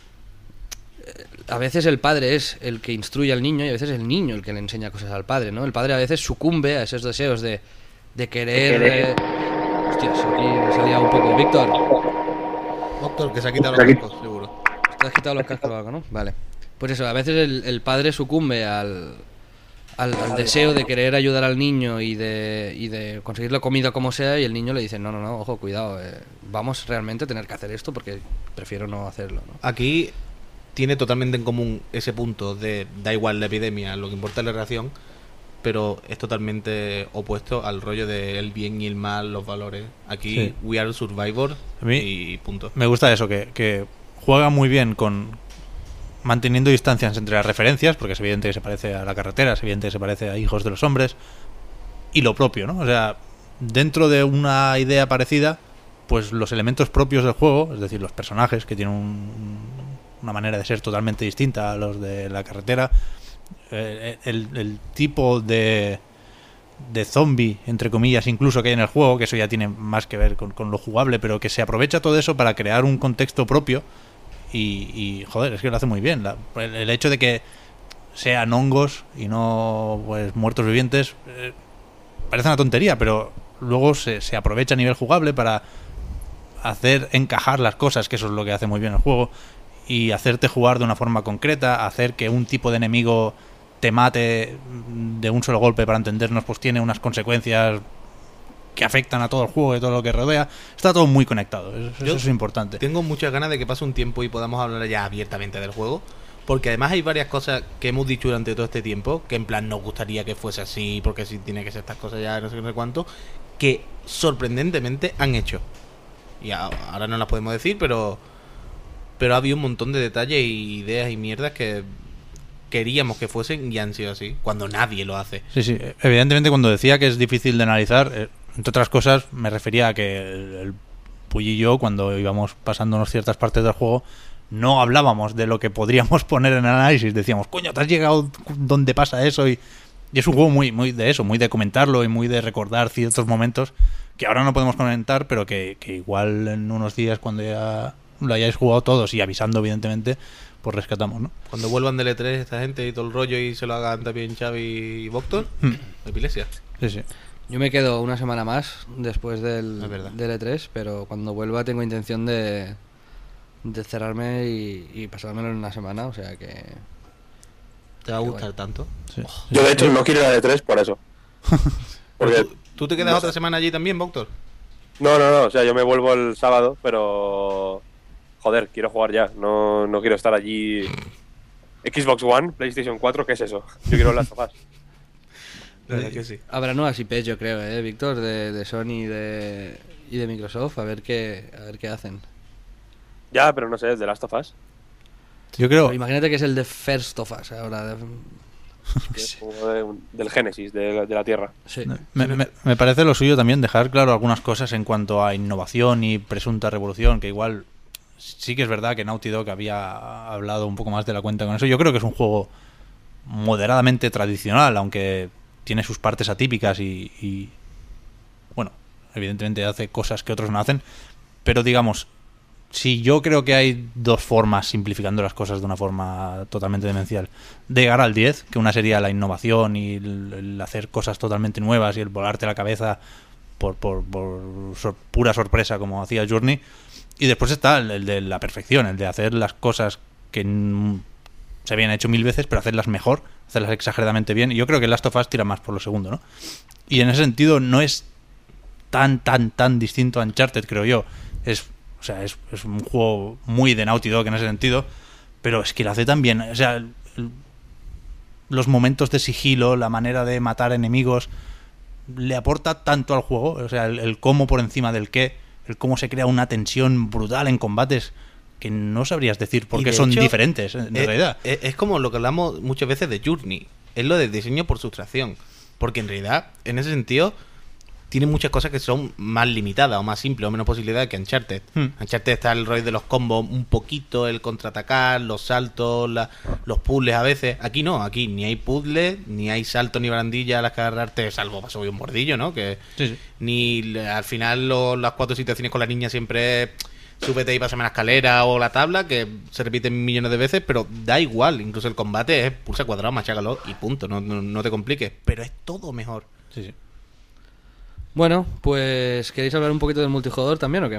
a veces el padre es el que instruye al niño y a veces el niño el que le enseña cosas al padre, ¿no? El padre a veces sucumbe a esos deseos de, de querer... Eh... Hostias, aquí me salía un poco. Víctor, Doctor, que se ha quitado los cascos, seguro. ¿te has quitado los cascos o algo, no? Vale. Pues eso, a veces el, el padre sucumbe al, al, al deseo de querer ayudar al niño y de, y de conseguir la comida como sea y el niño le dice, no, no, no, ojo, cuidado, eh, vamos realmente a tener que hacer esto porque prefiero no hacerlo, ¿no? Aquí tiene totalmente en común ese punto de da igual la epidemia, lo que importa es la reacción, pero es totalmente opuesto al rollo de el bien y el mal, los valores. Aquí Sí. we are survivor A mí- y punto. Me gusta eso, que, que juega muy bien con manteniendo distancias entre las referencias, porque es evidente que se parece a La carretera, es evidente que se parece a Hijos de los Hombres, y lo propio, ¿no? O sea, dentro de una idea parecida, pues los elementos propios del juego, es decir, los personajes que tienen un- una manera de ser totalmente distinta a los de La carretera, eh, el, el tipo de de zombie, entre comillas, incluso que hay en el juego, que eso ya tiene más que ver con, con lo jugable, pero que se aprovecha todo eso para crear un contexto propio y, y joder, es que lo hace muy bien. La- el, el hecho de que sean hongos y no pues muertos vivientes eh, parece una tontería, pero luego se, se aprovecha a nivel jugable para hacer encajar las cosas, que eso es lo que hace muy bien el juego, y hacerte jugar de una forma concreta, hacer que un tipo de enemigo te mate de un solo golpe, para entendernos, pues tiene unas consecuencias que afectan a todo el juego y todo lo que rodea. Está todo muy conectado, eso, eso Yo es importante. Tengo muchas ganas de que pase un tiempo y podamos hablar ya abiertamente del juego, porque además hay varias cosas que hemos dicho durante todo este tiempo, que en plan nos gustaría que fuese así, porque si tiene que ser estas cosas ya no sé, no sé cuánto, que sorprendentemente han hecho. Y a- ahora no las podemos decir, pero pero ha habido un montón de detalles y ideas y mierdas que queríamos que fuesen y han sido así, cuando nadie lo hace. Sí, sí, evidentemente cuando decía que es difícil de analizar, eh, entre otras cosas me refería a que el, el Puy y yo, cuando íbamos pasándonos ciertas partes del juego, no hablábamos de lo que podríamos poner en análisis. Decíamos, coño, te has llegado donde pasa eso. Y, y es un juego muy, muy de eso, muy de comentarlo y muy de recordar ciertos momentos que ahora no podemos comentar, pero que, que igual en unos días, cuando ya lo hayáis jugado todos y avisando, evidentemente, pues rescatamos, ¿no? Cuando vuelvan del E tres esta gente y todo el rollo y se lo hagan también Xavi y Voctor, Hmm. epilepsia. Sí, sí. Yo me quedo una semana más después del, Es verdad. del E tres, pero cuando vuelva tengo intención de, de cerrarme y, y pasármelo en una semana, o sea que... ¿Te va a Qué gustar guay. tanto? sí. Yo, de hecho, no quiero ir a E tres por eso. Porque, ¿Tú, tú te quedas no otra sé. semana allí también, Voctor? no, no, no, o sea, yo me vuelvo el sábado, pero... Joder, quiero jugar ya, no, no quiero estar allí... Xbox One, PlayStation cuatro, ¿qué es eso? Yo quiero las sofás. La verdad que sí. Habrá nuevas I Ps, yo creo, ¿eh, Víctor? De, de Sony y de, y de Microsoft, a ver qué, a ver qué hacen. Ya, pero no sé, ¿es de Last of Us? Yo creo... Pero imagínate que es el de First of Us ahora. de- Que es como de- del Génesis, de, la- de la Tierra. sí. Me, me- me parece lo suyo también dejar claro algunas cosas en cuanto a innovación y presunta revolución, que igual sí que es verdad que Naughty Dog había hablado un poco más de la cuenta con eso. Yo creo que es un juego moderadamente tradicional, aunque tiene sus partes atípicas y, y, bueno, evidentemente hace cosas que otros no hacen, pero digamos, si yo creo que hay dos formas, simplificando las cosas de una forma totalmente demencial, de llegar al diez, que una sería la innovación y el, el hacer cosas totalmente nuevas y el volarte la cabeza por, por, por sor- pura sorpresa como hacía Journey, y después está el, el de la perfección, el de hacer las cosas que mm, se habían hecho mil veces, pero hacerlas mejor, hacerlas exageradamente bien, y yo creo que Last of Us tira más por lo segundo, ¿no? Y en ese sentido no es tan, tan, tan distinto a Uncharted, creo yo. Es, o sea, es, es un juego muy de Naughty Dog en ese sentido, pero es que lo hace tan bien. O sea, el- el- los momentos de sigilo, la manera de matar enemigos, le aporta tanto al juego. O sea, el, el cómo por encima del qué, el cómo se crea una tensión brutal en combates que no sabrías decir Y porque de son hecho, diferentes, en Es, realidad. es- es como lo que hablamos muchas veces de Journey. Es lo de diseño por sustracción. Porque en realidad, en ese sentido, tiene muchas cosas que son más limitadas o más simples o menos posibilidades que Uncharted. Hmm. Uncharted está el rol de los combos un poquito, el contraatacar, los saltos, la- los puzzles a veces. Aquí no, aquí ni hay puzzles, ni hay salto ni barandilla a las que agarrarte, salvo para subir un bordillo, ¿no? Que Sí, sí. ni le- al final lo- las cuatro situaciones con la niña siempre es súbete y pásame la escalera o la tabla, que se repiten millones de veces, pero da igual, incluso el combate es pulsa cuadrado, machácalo y punto, no, no, no te compliques, pero es todo mejor. Sí, sí. Bueno, pues ¿queréis hablar un poquito del multijugador también o qué?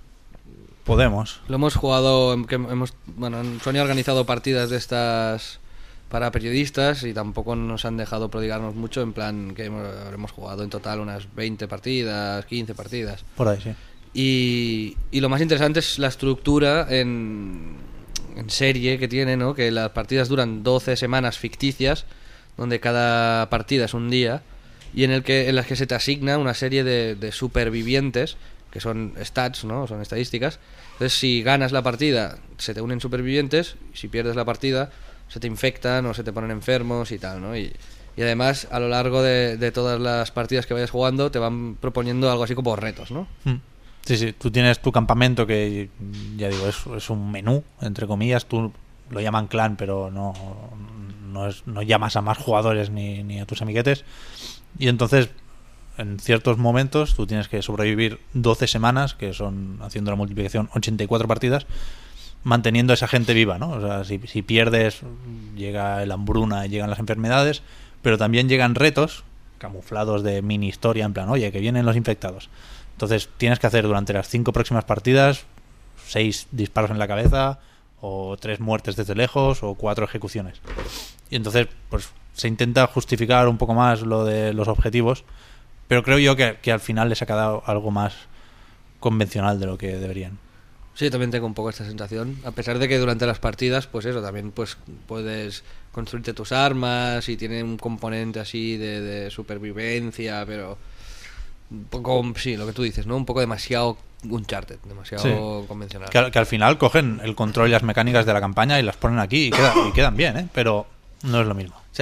Podemos. Lo hemos jugado, que hemos, bueno, Sony ha organizado partidas de estas para periodistas y tampoco nos han dejado prodigarnos mucho, en plan que hemos, habremos jugado en total unas veinte partidas, quince partidas. Por ahí, sí. Y, y lo más interesante es la estructura en, en serie que tiene, ¿no? Que las partidas duran doce semanas ficticias, donde cada partida es un día, y en el que en las que se te asigna una serie de, de supervivientes, que son stats, ¿no? Son estadísticas. Entonces, si ganas la partida, se te unen supervivientes, y si pierdes la partida, se te infectan o se te ponen enfermos y tal, ¿no? Y, y además, a lo largo de, de todas las partidas que vayas jugando, te van proponiendo algo así como retos, ¿no? Mm. Sí, sí, tú tienes tu campamento que, ya digo, es, es un menú, entre comillas, tú lo llaman clan, pero no, no, es, no llamas a más jugadores ni, ni a tus amiguetes. Y entonces, en ciertos momentos, tú tienes que sobrevivir doce semanas, que son, haciendo la multiplicación, ochenta y cuatro partidas, manteniendo a esa gente viva, ¿no? O sea, si, si pierdes, llega la hambruna y llegan las enfermedades, pero también llegan retos camuflados de mini historia, en plan, oye, que vienen los infectados. Entonces tienes que hacer durante las cinco próximas partidas seis disparos en la cabeza, o tres muertes desde lejos, o cuatro ejecuciones. Y entonces, pues se intenta justificar un poco más lo de los objetivos, pero creo yo que, que al final les ha quedado algo más convencional de lo que deberían. Sí, también tengo un poco esta sensación, a pesar de que durante las partidas, pues eso, también pues puedes construirte tus armas y tiene un componente así de, de supervivencia, pero un poco, sí, lo que tú dices, ¿no? Un poco demasiado Uncharted, demasiado Sí. convencional. Que, al- que al final cogen el control y las mecánicas de la campaña y las ponen aquí y, queda- y quedan bien, ¿eh? Pero no es lo mismo. O sea,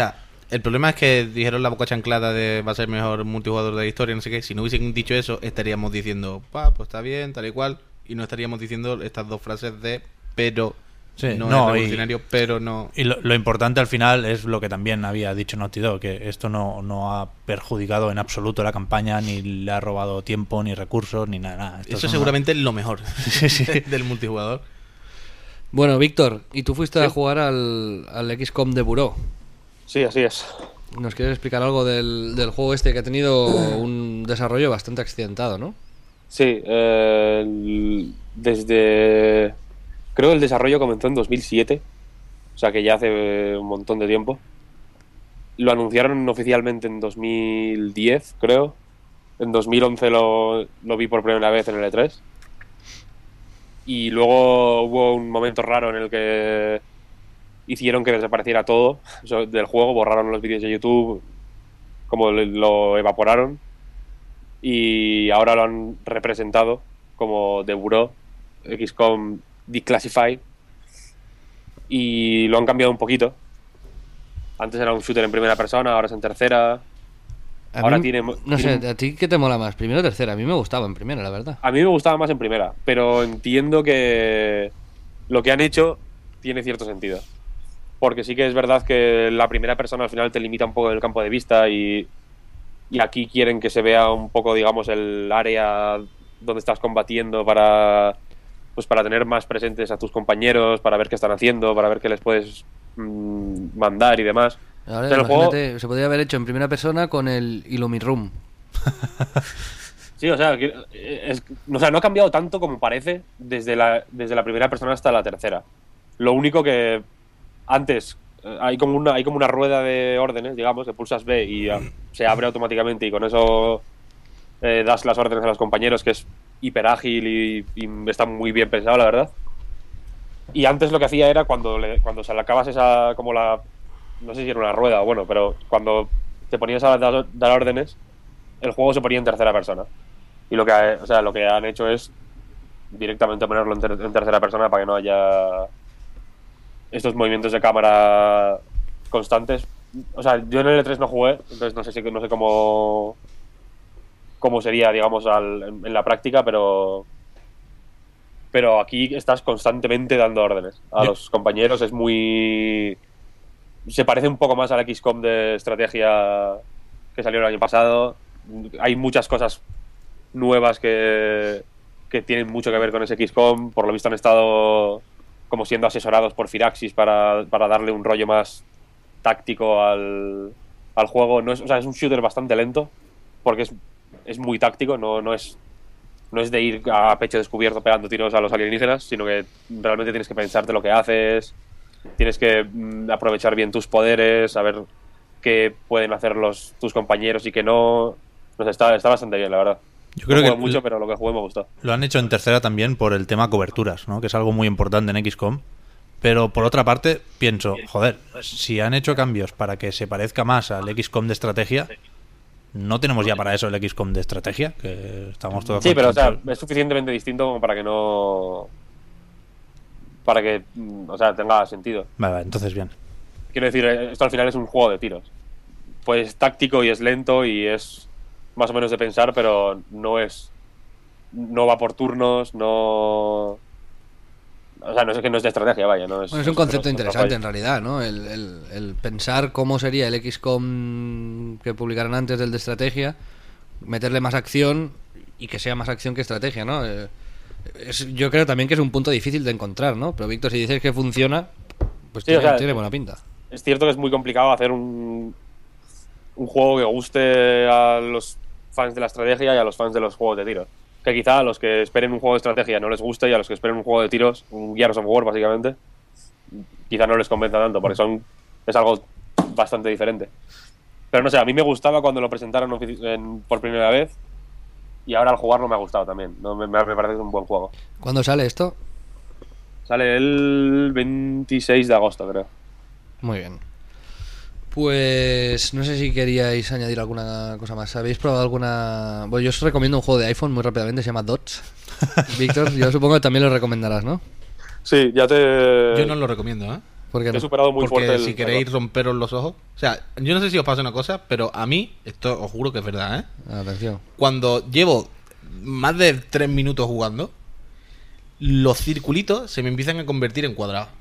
El problema es que dijeron la boca chanclada de va a ser el mejor multijugador de la historia, no sé qué. Si no hubiesen dicho eso, estaríamos diciendo, pa, pues está bien, tal y cual. Y no estaríamos diciendo estas dos frases de, pero Sí, no, no, es revolucionario, y- pero no... Y lo, lo importante al final es lo que también había dicho Naughty Dog, que esto no, no ha perjudicado en absoluto la campaña, ni le ha robado tiempo, ni recursos, ni nada. nada. Esto Eso es seguramente es lo mejor Sí, sí. del multijugador. Bueno, Víctor, y tú fuiste a Sí. jugar al, al X COM de Buró. Sí, así es. ¿Nos quieres explicar algo del, del juego este que ha tenido un desarrollo bastante accidentado, no? Sí, eh, el- desde... Creo que el desarrollo comenzó en dos mil siete, o sea que ya hace un montón de tiempo. Lo anunciaron oficialmente en dos mil diez, creo. En dos mil once lo, lo vi por primera vez en el E tres. Y luego hubo un momento raro en el que hicieron que desapareciera todo o sea, del juego, borraron los vídeos de YouTube, como lo- lo evaporaron. Y ahora lo han representado como The Bureau, X COM Declassified, y lo han cambiado un poquito. Antes era un shooter en primera persona, ahora es en tercera. A Ahora mí, tiene- No tiene- sé, ¿a ti qué te mola más? ¿Primero o tercera? A mí me gustaba en primera, la verdad. A mí me gustaba más en primera, pero entiendo que lo que han hecho tiene cierto sentido. Porque sí que es verdad que la primera persona al final te limita un poco el campo de vista y, y aquí quieren que se vea un poco, digamos, el área donde estás combatiendo para, pues para tener más presentes a tus compañeros, para ver qué están haciendo, para ver qué les puedes mm, mandar y demás. Ahora, Pero el juego- imagínate, se podría haber hecho en primera persona con el Illumin Sí, o sea, que- es- o sea, no ha cambiado tanto como parece desde la, desde la primera persona hasta la tercera. Lo único que antes eh, hay como una hay como una rueda de órdenes, digamos, que pulsas B y ah, se abre automáticamente y con eso eh, das las órdenes a los compañeros, que es hiper ágil y, y está muy bien pensado, la verdad. Y antes lo que hacía era cuando le, cuando se le acabas esa como la no sé si era una rueda o bueno, pero cuando te ponías a dar, dar órdenes, el juego se ponía en tercera persona. Y lo que, ha- o sea, lo que han hecho es directamente ponerlo en, ter- en tercera persona para que no haya estos movimientos de cámara constantes. O sea, yo en el E tres no jugué, entonces no sé si no sé cómo cómo sería, digamos, al- en, en la práctica, pero pero aquí estás constantemente dando órdenes a Yo- los compañeros. Es muy se parece un poco más al X COM de estrategia que salió el año pasado. Hay muchas cosas nuevas que, que tienen mucho que ver con ese X COM. Por lo visto han estado como siendo asesorados por Firaxis para, para darle un rollo más táctico al, al juego. No es, o sea, es un shooter bastante lento porque es, es muy táctico, no, no es no es de ir a pecho descubierto pegando tiros a los alienígenas, sino que realmente tienes que pensarte lo que haces, tienes que mm, aprovechar bien tus poderes, saber qué pueden hacer los tus compañeros y qué no. No sé, está, está bastante bien, la verdad. Yo No creo jugué que mucho, pero lo que jugué me gustó. lo han hecho en tercera también por el tema coberturas, ¿no? Que es algo muy importante en X COM. Pero por otra parte, pienso, joder, si han hecho cambios para que se parezca más al X COM de estrategia, ¿no tenemos ya para eso el X COM de estrategia? Que estamos todos Sí, pero o sea, contentos. es suficientemente distinto como para que no. Para que, mm, o sea, tenga sentido. Vale, vale, entonces bien. Quiero decir, esto al final es un juego de tiros. Pues es táctico y es lento y es más o menos de pensar, pero no es. No va por turnos, no. O sea, no es que no es de estrategia, vaya. No es, Bueno, es un no concepto no interesante rollo. en realidad, ¿no? El, el- el pensar cómo sería el X COM que publicaron antes del de estrategia, meterle más acción y que sea más acción que estrategia, ¿no? Eh, es- yo creo también que es un punto difícil de encontrar, ¿no? Pero Víctor, si dices que funciona, pues Sí, tiene, o sea, tiene buena pinta. Es cierto que es muy complicado hacer un, un juego que guste a los fans de la estrategia y a los fans de los juegos de tiros. Que quizá a los que esperen un juego de estrategia no les guste y a los que esperen un juego de tiros, un Gears of War básicamente, quizá no les convenza tanto, porque son es algo bastante diferente. Pero no sé, a mí me gustaba cuando lo presentaron ofici- en- por primera vez y ahora al jugarlo me ha gustado también. No, me, me parece que es un buen juego. ¿Cuándo sale esto? Sale el veintiséis de agosto, creo. Muy bien. Pues no sé si queríais añadir alguna cosa más. ¿Habéis probado alguna...? Bueno, yo os recomiendo un juego de iPhone muy rápidamente, se llama Dots. Víctor, yo supongo que también lo recomendarás, ¿no? Sí, ya te... Yo no lo recomiendo, ¿eh? ¿Por qué He no? superado muy Porque fuerte el si queréis romperos los ojos. O sea, yo no sé si os pasa una cosa, pero a mí, esto os juro que es verdad, ¿eh? Atención. Cuando llevo más de tres minutos jugando, los circulitos se me empiezan a convertir en cuadrados.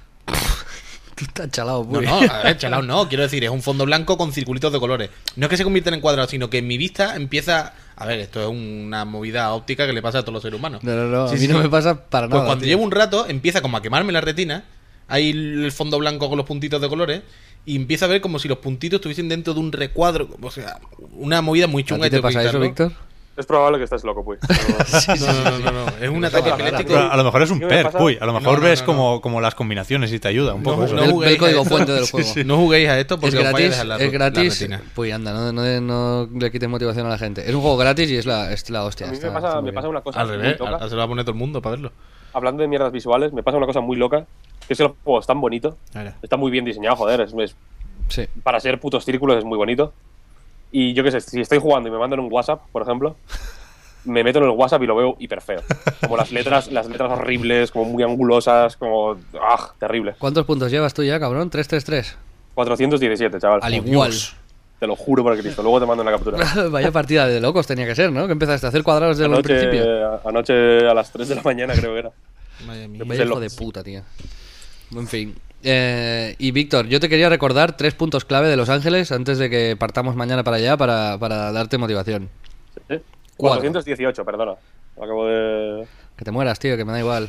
Tú estás chalado, No, Puy. no, a ver, chalao, no. Quiero decir, es un fondo blanco con circulitos de colores. No es que se conviertan en cuadrados, sino que en mi vista empieza... A ver, esto es una movida óptica que le pasa a todos los seres humanos. No, no, no. Sí, a mí sí. no me pasa para Pues nada. cuando tío. llevo un rato, empieza como a quemarme la retina. Hay el fondo blanco con los puntitos de colores. Y empieza a ver como si los puntitos estuviesen dentro de un recuadro. O sea, una movida muy ¿A chunga. ti te y tengo que pasa eso, quitarlo. Víctor? Es probable que estés loco, pues. No, no, no, no, no. Es un ataque pasa nada, epiléptico. tío. Pero a lo mejor es un ¿Qué me perk, pasa? uy. A lo mejor No, no, ves no, Como, como las combinaciones y te ayuda un No, poco. eso. no. Ve el- ve juguéis el código a- fuente del juego. No juguéis a esto Es porque os vais a gratis, dejar la, es la gratis. retina. Pues anda, no, no, no le quites motivación a la gente. Es un juego gratis y es la, es la hostia. A mí está- me pasa, está muy me bien. pasa una cosa Al muy revés, loca. a- se lo va a poner todo el mundo para verlo. Hablando de mierdas visuales, me pasa una cosa muy loca. Que es que el juego es tan bonito. Mira. Está muy bien diseñado, joder. Es, es- Sí. para ser putos círculos es muy bonito. Y yo qué sé, si estoy jugando y me mandan un WhatsApp, por ejemplo, me meto en el WhatsApp y lo veo hiper feo. Como las letras, las letras horribles, como muy angulosas, como... ¡Ah! Terrible. ¿Cuántos puntos llevas tú ya, cabrón? tres tres tres. cuatrocientos diecisiete, chaval. Al igual. Te lo juro por Cristo. Luego te mando una captura. Vaya partida de locos tenía que ser, ¿no? Que empezaste a hacer cuadrados desde el principio. Anoche, anoche a las tres de la mañana creo que era. Vaya mía. Vaya hijo de puta, tío. En fin. Eh, y Víctor, yo te quería recordar tres puntos clave de Los Ángeles antes de que partamos mañana para allá para, para darte motivación. ¿Sí? cuatrocientos dieciocho, perdona. Acabo de... Que te mueras, tío, que me da igual.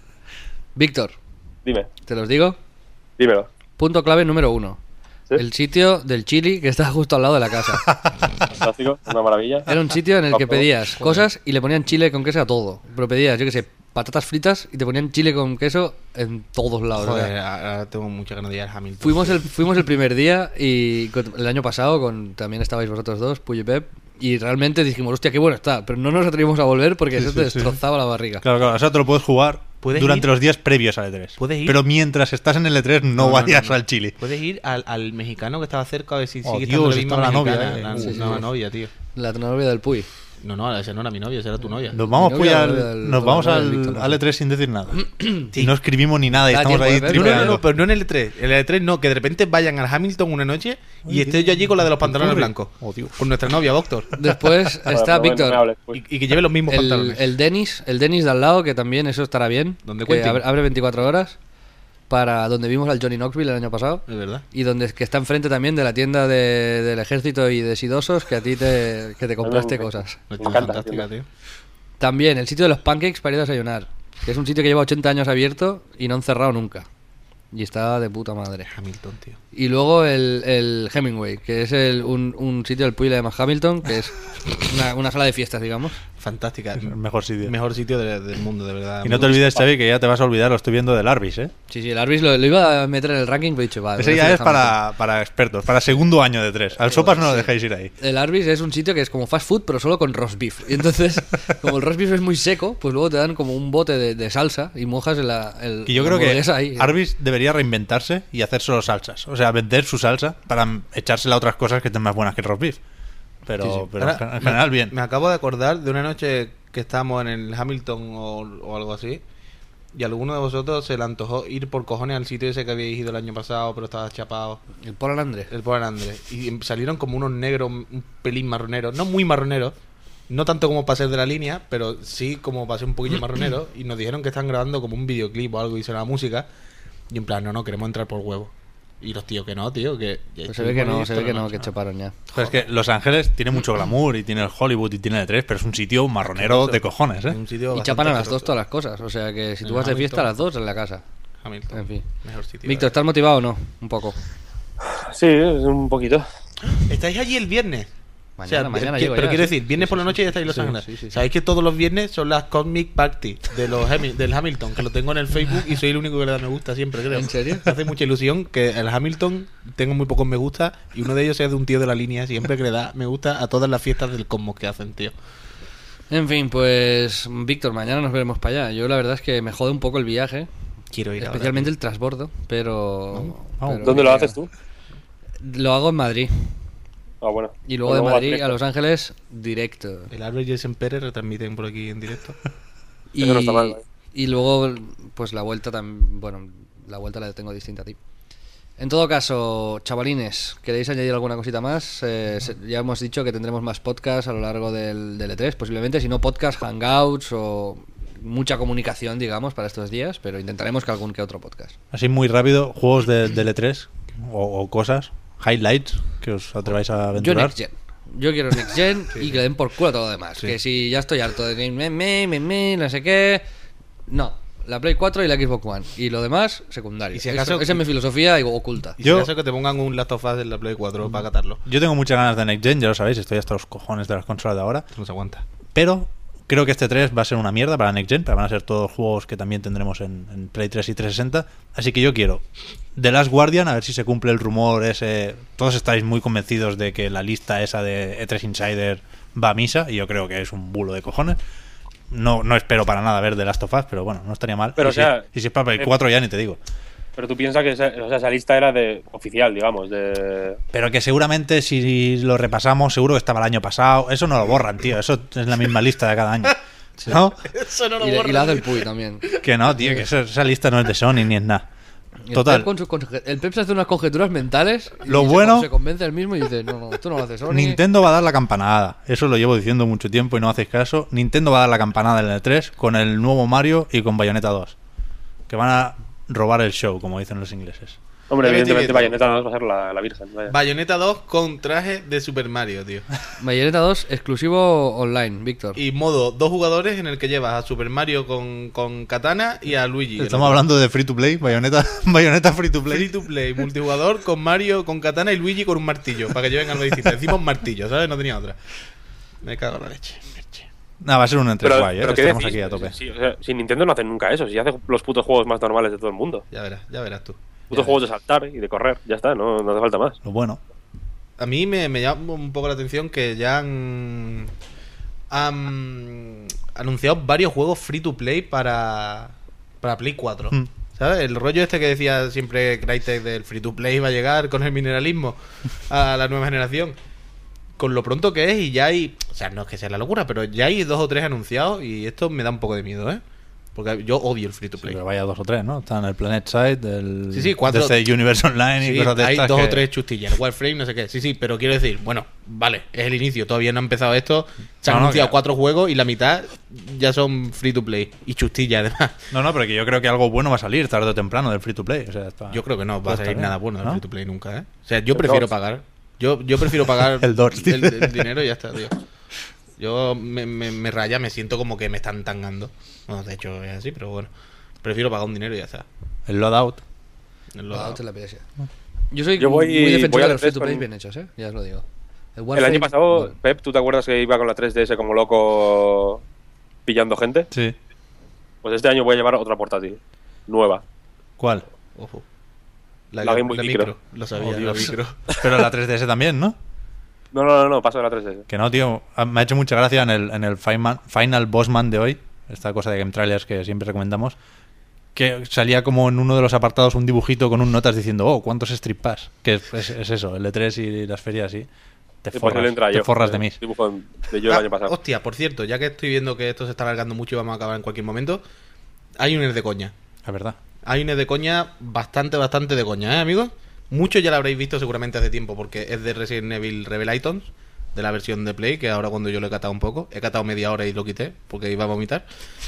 Víctor, Dime, ¿te los digo? dímelo. Punto clave número uno. ¿Sí? El sitio del chili que está justo al lado de la casa. Fantástico, una maravilla. Era un sitio en el que Guapo. pedías cosas y le ponían chile con queso a todo. Pero pedías, yo qué sé, patatas fritas y te ponían chile con queso en todos lados. o sea. Joder, ahora tengo muchas ganas de ir a Hamilton. Fuimos el, fuimos el primer día y con- el año pasado con también estabais vosotros dos, Puy y Pep, y realmente dijimos, hostia, qué bueno está, pero no nos atrevimos a volver porque eso te sí, sí. destrozaba la barriga. Claro, claro, eso te lo puedes jugar ¿Puedes durante ir? los días previos al E tres. ¿Puedes ir? Pero mientras estás en el E tres, no, No, no, vayas no, no. al Chile. Puedes ir al, al mexicano que estaba cerca a ver si Oh, sigue Dios, estando la misma estaba la novia, mexicana, eh. la Sí, sí, nueva sí. novia, tío. La novia del Puy. No, no, esa no era mi novia, esa era tu novia. Nos vamos, Mi Puy, novia, al, la novia del- nos la vamos novia del al, Víctor, no al sé. E tres sin decir nada. Y no escribimos ni nada y Da estamos tiempo ahí de ver, No, no, no, tripeando. no, pero no en el E tres. En el E tres no, que de repente vayan al Hamilton una noche y esté yo allí con la de los pantalones ocurre? blancos. Oh, Dios. Con nuestra novia, Doctor. Después Joder, está pero bueno, no me Víctor, hables, pues. Y, y que lleve los mismos el, pantalones. el Denis, el Denis de al lado, que también eso estará bien. ¿Dónde que cuenten? abre, abre veinticuatro horas, para donde vimos al Johnny Knoxville el año pasado. Es verdad. Y donde que está enfrente también de la tienda de- del ejército y de sidosos que a ti te, que te compraste Me- cosas. Me encanta, fantástica, tío. También el sitio de los pancakes para ir a desayunar, que es un sitio que lleva ochenta años abierto y no han cerrado nunca. Y está de puta madre. Hamilton, tío. Y luego el, el Hemingway, que es el, un, un sitio del Puy le llama Hamilton, que es una, una sala de fiestas, digamos. Fantástica. Es el mejor sitio. Mejor sitio de- del mundo, de verdad. Y no te olvides, Xavi, que ya te vas a olvidar, lo estoy viendo del Arbis, ¿eh? Sí, sí, el Arbis lo, lo iba a meter en el ranking, pero he dicho, va. Ese voy a ya hacer es Hamilton. para, para expertos, para segundo año de tres. Al Sopas no lo dejéis ir ahí. El Arbis es un sitio que es como fast food, pero solo con roast beef. Y entonces, como el roast beef es muy seco, pues luego te dan como un bote de, de salsa y mojas el, el Que yo la creo que hamburguesa ahí. Arbis debería reinventarse y hacer solo salsas. O sea, vender su salsa para echársela a otras cosas que estén más buenas que el roast beef. Pero, Sí, sí. pero Ahora, en general, me, bien. Me acabo de acordar de una noche que estábamos en el Hamilton o, o algo así. Y a alguno de vosotros se le antojó ir por cojones al sitio ese que habíais ido el año pasado, pero estaba chapado. El Paul Andrés. El pobre Andrés. Y em- salieron como unos negros, un pelín marroneros. No muy marroneros. No tanto como para ser de la línea, pero sí como para ser un poquillo marronero. Y nos dijeron que están grabando como un videoclip o algo y sonaba música. Y en plan, no, no, queremos entrar por huevo. Y los tíos que no, tío, que... Pues se ve que no, se ve que no, que chaparon ya. Pero es que Los Ángeles tiene mucho glamour y tiene el Hollywood y tiene el E tres, pero es un sitio marronero de cojones, ¿eh? Un sitio Y bastante chapan a las dos asqueroso. todas las cosas. O sea que si tú En vas de Hamilton. fiesta a las dos en la casa. Hamilton. En fin. Mejor sitio. Víctor, ¿estás motivado o no? Un poco. Sí, es un poquito. ¿Estáis allí el viernes? Mañana, O sea, mañana que- llego pero ya, quiero sí. decir, viernes Sí, por la sí, noche sí. ya estáis en Los Sí, Ángeles. sí, sí, sí. Sabéis que todos los viernes son las Cosmic Party de los Hami- del Hamilton, que lo tengo en el Facebook y soy el único que le da me gusta siempre, creo. ¿En serio? Me hace mucha ilusión que el Hamilton tengo muy pocos me gusta y uno de ellos es de un tío de la línea siempre que le da me gusta a todas las fiestas del Cosmos que hacen, tío. En fin, pues Víctor, mañana nos veremos para allá. Yo la verdad es que me jode un poco el viaje, Quiero ir ahora, especialmente tío. el transbordo, pero... Vamos. pero ¿Dónde lo mira, haces tú? Lo hago en Madrid. Ah, bueno. Y luego Pues de vas Madrid directo. a Los Ángeles, directo. El Albert y el Jason Pérez retransmiten por aquí en directo. Y, Eso no está mal, ¿eh? y luego, pues la vuelta también, bueno, la vuelta la tengo distinta a ti. En todo caso, chavalines, ¿queréis añadir alguna cosita más? Eh, se, ya hemos dicho que tendremos más podcasts a lo largo del, del E tres, posiblemente, si no podcast, hangouts o mucha comunicación, digamos, para estos días, pero intentaremos que algún que otro podcast. Así muy rápido, juegos de, del E tres o, o cosas, highlights que os atreváis a Yo aventurar. Next Gen. Yo quiero Next Gen Sí, y sí. que le den por culo a todo lo demás. Sí. Que si ya estoy harto de me, me, me, me, no sé qué. No. La Play cuatro y la Xbox One. Y lo demás, secundario. Y si acaso- Eso- esa es mi filosofía oculta. Y Yo- si acaso que te pongan un Last of Us en la Play cuatro para catarlo. Yo tengo muchas ganas de Next Gen, ya lo sabéis, estoy hasta los cojones de las consolas de ahora. No se aguanta. Pero creo que este tres va a ser una mierda para Next Gen, pero van a ser todos juegos que también tendremos en, en Play tres y trescientos sesenta. Así que yo quiero The Last Guardian, a ver si se cumple el rumor ese. Todos estáis muy convencidos de que la lista esa de E tres Insider va a misa, y yo creo que es un bulo de cojones. No, no espero para nada ver The Last of Us, pero bueno, no estaría mal. Pero, y, o sea, si, y si es para Play eh, cuatro ya ni te digo. Pero tú piensas que esa, o sea, esa lista era de oficial, digamos, de... Pero que seguramente si lo repasamos, seguro que estaba el año pasado. Eso no lo borran, tío. Eso es la misma lista de cada año. ¿No? Eso no Y, y la del Puy también. Que no, tío, que eso- esa lista no es de Sony ni es nada. Y el Total. Pep, con sus conje- el Pep se hace unas conjeturas mentales. Y Lo se- bueno- Se convence él mismo y dice: No, no, esto no lo hace Sony. Nintendo va a dar la campanada. Eso lo llevo diciendo mucho tiempo y no hacéis caso. Nintendo va a dar la campanada en el E tres con el nuevo Mario y con Bayonetta dos. Que van a robar el show, como dicen los ingleses. Hombre, Ya me estoy evidentemente viendo. Bayonetta dos va a ser la, la virgen. Vaya. Bayonetta dos con traje de Super Mario, tío. Bayonetta dos exclusivo online, Víctor. Y modo dos jugadores en el que llevas a Super Mario con, con katana y a Luigi. Estamos hablando de free to play, Bayonetta, Bayonetta free to Free play. to play, multijugador con Mario con katana y Luigi con un martillo. Para que lleven algo distinto. Encima un martillo, ¿sabes? No tenía otra. Me cago en la leche. leche. Nada, va a ser un entre Pero, guay, ¿eh? pero ¿qué Estamos decís? aquí a tope. Sí, o sea, si Nintendo no hace nunca eso, si hace los putos juegos más normales de todo el mundo. Ya verás, ya verás tú. Putos Ya juegos de saltar y de correr, ya está, no, no hace falta más. Lo bueno. A mí me, me llama un poco la atención que ya han, han anunciado varios juegos free to play para, para Play cuatro. Mm. ¿Sabes? El rollo este que decía siempre Crytek del free to play va a llegar con el mineralismo a la nueva generación. Con lo pronto que es y ya hay... O sea, no es que sea la locura, pero ya hay dos o tres anunciados y esto me da un poco de miedo, ¿eh? Porque yo odio el free to Sí, play. pero vaya dos o tres, ¿no? Están el Planet Side, el Sí, sí, cuatro- D C Universe Online y Sí, cosas de hay estas dos que- o tres chustillas, el Warframe, no sé qué. Sí, sí, pero quiero decir, bueno, vale, es el inicio, todavía no ha empezado esto. Se han No, no, anunciado que- cuatro juegos y la mitad ya son free to play. Y chustillas, además. No, no, pero que yo creo que algo bueno va a salir tarde o temprano del free to play. O sea, está- Yo creo que no va a puede salir estar nada bien, bueno del ¿no? free to play nunca, ¿eh? O sea, yo El prefiero Doors. pagar. Yo, yo prefiero pagar El Doors, el, dice. el dinero y ya está, tío. Yo me, me, me raya, me siento como que me están tangando. Bueno, de hecho es así, pero bueno. Prefiero pagar un dinero y ya está. El Loadout. Es lo- Ah, otra la P S. Yo soy Yo voy- muy defensor voy a de la los free tres to play con- bien hechos, ¿eh? Ya os lo digo. El Warframe, año pasado, bueno. Pep, ¿tú te acuerdas que iba con la tres D S como loco pillando gente? Sí. Pues este año voy a llevar otra portátil, nueva. ¿Cuál? Ojo. La Game Boy Micro. Lo sabía, Oh, la Dios. micro. Pero la tres D S también, ¿no? No, no, no, no, paso de la tres D S. Que no, tío. Ah, me ha hecho mucha gracia en el, en el Final, Final Bossman de hoy, esta cosa de Game Trailers que siempre recomendamos, que salía como en uno de los apartados un dibujito con un notas diciendo, oh, ¿cuántos Street Pass? Que es, es- es eso, el E tres y las ferias así. Te Y por qué forras, le entra te yo. forras de mí. El dibujo de yo el Ah, año pasado. Hostia, por cierto, ya que estoy viendo que esto se está alargando mucho y vamos a acabar en cualquier momento, hay un es de coña. La verdad. Hay un es de coña bastante, bastante de coña, ¿eh, amigos? Muchos ya lo habréis visto seguramente hace tiempo porque es de Resident Evil Revelations, de la versión de Play, que ahora cuando yo lo he catado un poco, he catado media hora y lo quité porque iba a vomitar.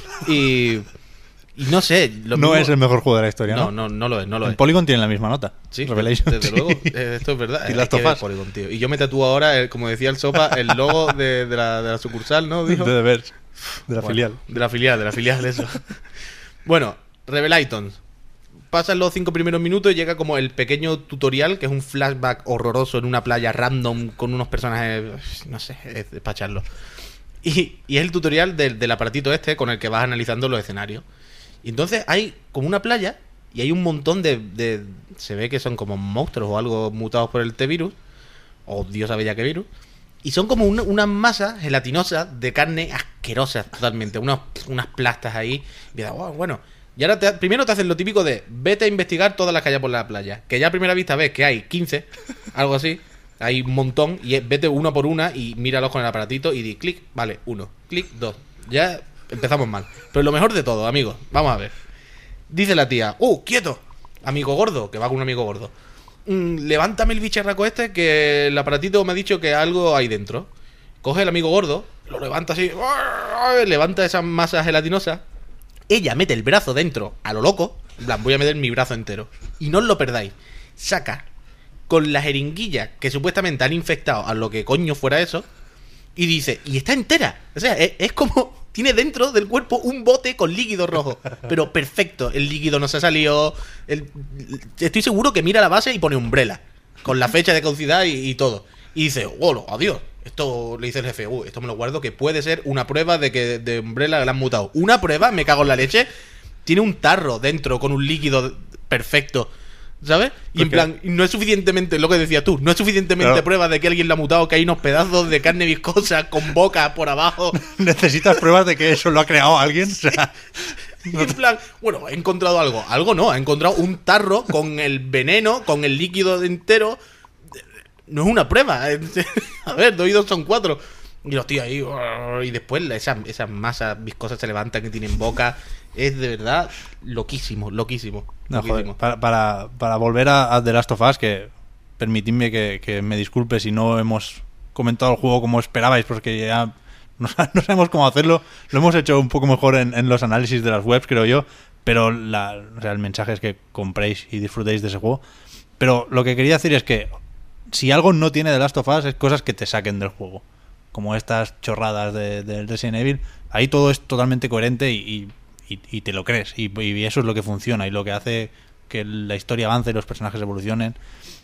Y, y no sé, lo No mismo- es el mejor juego de la historia, ¿no? No, no, no lo es, no lo En es. Polygon tiene la misma nota. Sí, Revelation. desde sí. luego, eh, esto es verdad. Y Hay las que ver tofas. Polygon, tío. Y yo me tatúo ahora, el- como decía el Sopa, el logo de, de la, de la sucursal, ¿no? Dijo. De The Verge, de la Bueno, filial. De la filial, de la filial, eso. Bueno, Revelations. Pasan los cinco primeros minutos y llega como el pequeño tutorial, que es un flashback horroroso en una playa random con unos personajes, no sé, es despacharlo. Y, y es el tutorial del, del aparatito este con el que vas analizando los escenarios. Y entonces hay como una playa y hay un montón de, de... Se ve que son como monstruos o algo mutados por el T-Virus. O Dios sabe ya qué virus. Y son como una, una masa gelatinosa de carne asquerosa totalmente. Unos, unas plastas ahí. Y dices, "Oh, bueno. Y ahora te- primero te hacen lo típico de vete a investigar todas las que haya por la playa. Que ya a primera vista ves que hay quince, algo así. Hay un montón. Y es- vete una por una y míralos con el aparatito y di clic, vale, uno, clic, dos. Ya empezamos mal. Pero lo mejor de todo, amigos, vamos a ver. Dice la tía, ¡uh, quieto! amigo gordo, que va con un amigo gordo. Mm, levántame el bicharraco este que el aparatito me ha dicho que algo hay dentro. Coge el amigo gordo, lo levanta así, levanta esa masa gelatinosa. Ella mete el brazo dentro a lo loco. En plan, voy a meter mi brazo entero. Y no os lo perdáis. Saca con la jeringuilla que supuestamente han infectado a lo que coño fuera eso. Y dice, y está entera. O sea, es, es como... Tiene dentro del cuerpo un bote con líquido rojo. Pero perfecto. El líquido no se ha salido. El, estoy seguro que mira la base y pone Umbrella. Con la fecha de caducidad y, y todo. Y dice, oh, adiós. Esto le dice el jefe, uh, esto me lo guardo, que puede ser una prueba de que de Umbrella la han mutado. Una prueba, me cago en la leche. Tiene un tarro dentro con un líquido perfecto, ¿sabes? Y en plan, no es suficientemente, lo que decías tú, no es suficientemente Claro. prueba de que alguien la ha mutado, que hay unos pedazos de carne viscosa con boca por abajo. ¿Necesitas pruebas de que eso lo ha creado alguien? O sea, Y en plan, bueno, he encontrado algo. Algo no, he encontrado un tarro con el veneno, con el líquido entero. No es una prueba. A ver, dos y dos son cuatro. Y los tíos ahí. Y después esas, esas masas viscosas se levantan que tienen boca. Es de verdad loquísimo, loquísimo. no, joder, loquísimo. para, para, para volver a, a The Last of Us, que permitidme que, que me disculpe si no hemos comentado el juego como esperabais, porque ya no, no sabemos cómo hacerlo. Lo hemos hecho un poco mejor en, en los análisis de las webs, creo yo. Pero la, o sea, el mensaje es que compréis y disfrutéis de ese juego. Pero lo que quería decir es que si algo no tiene The Last of Us es cosas que te saquen del juego, como estas chorradas de, de Resident Evil. Ahí todo es totalmente coherente y, y, y te lo crees, y, y eso es lo que funciona y lo que hace que la historia avance y los personajes evolucionen.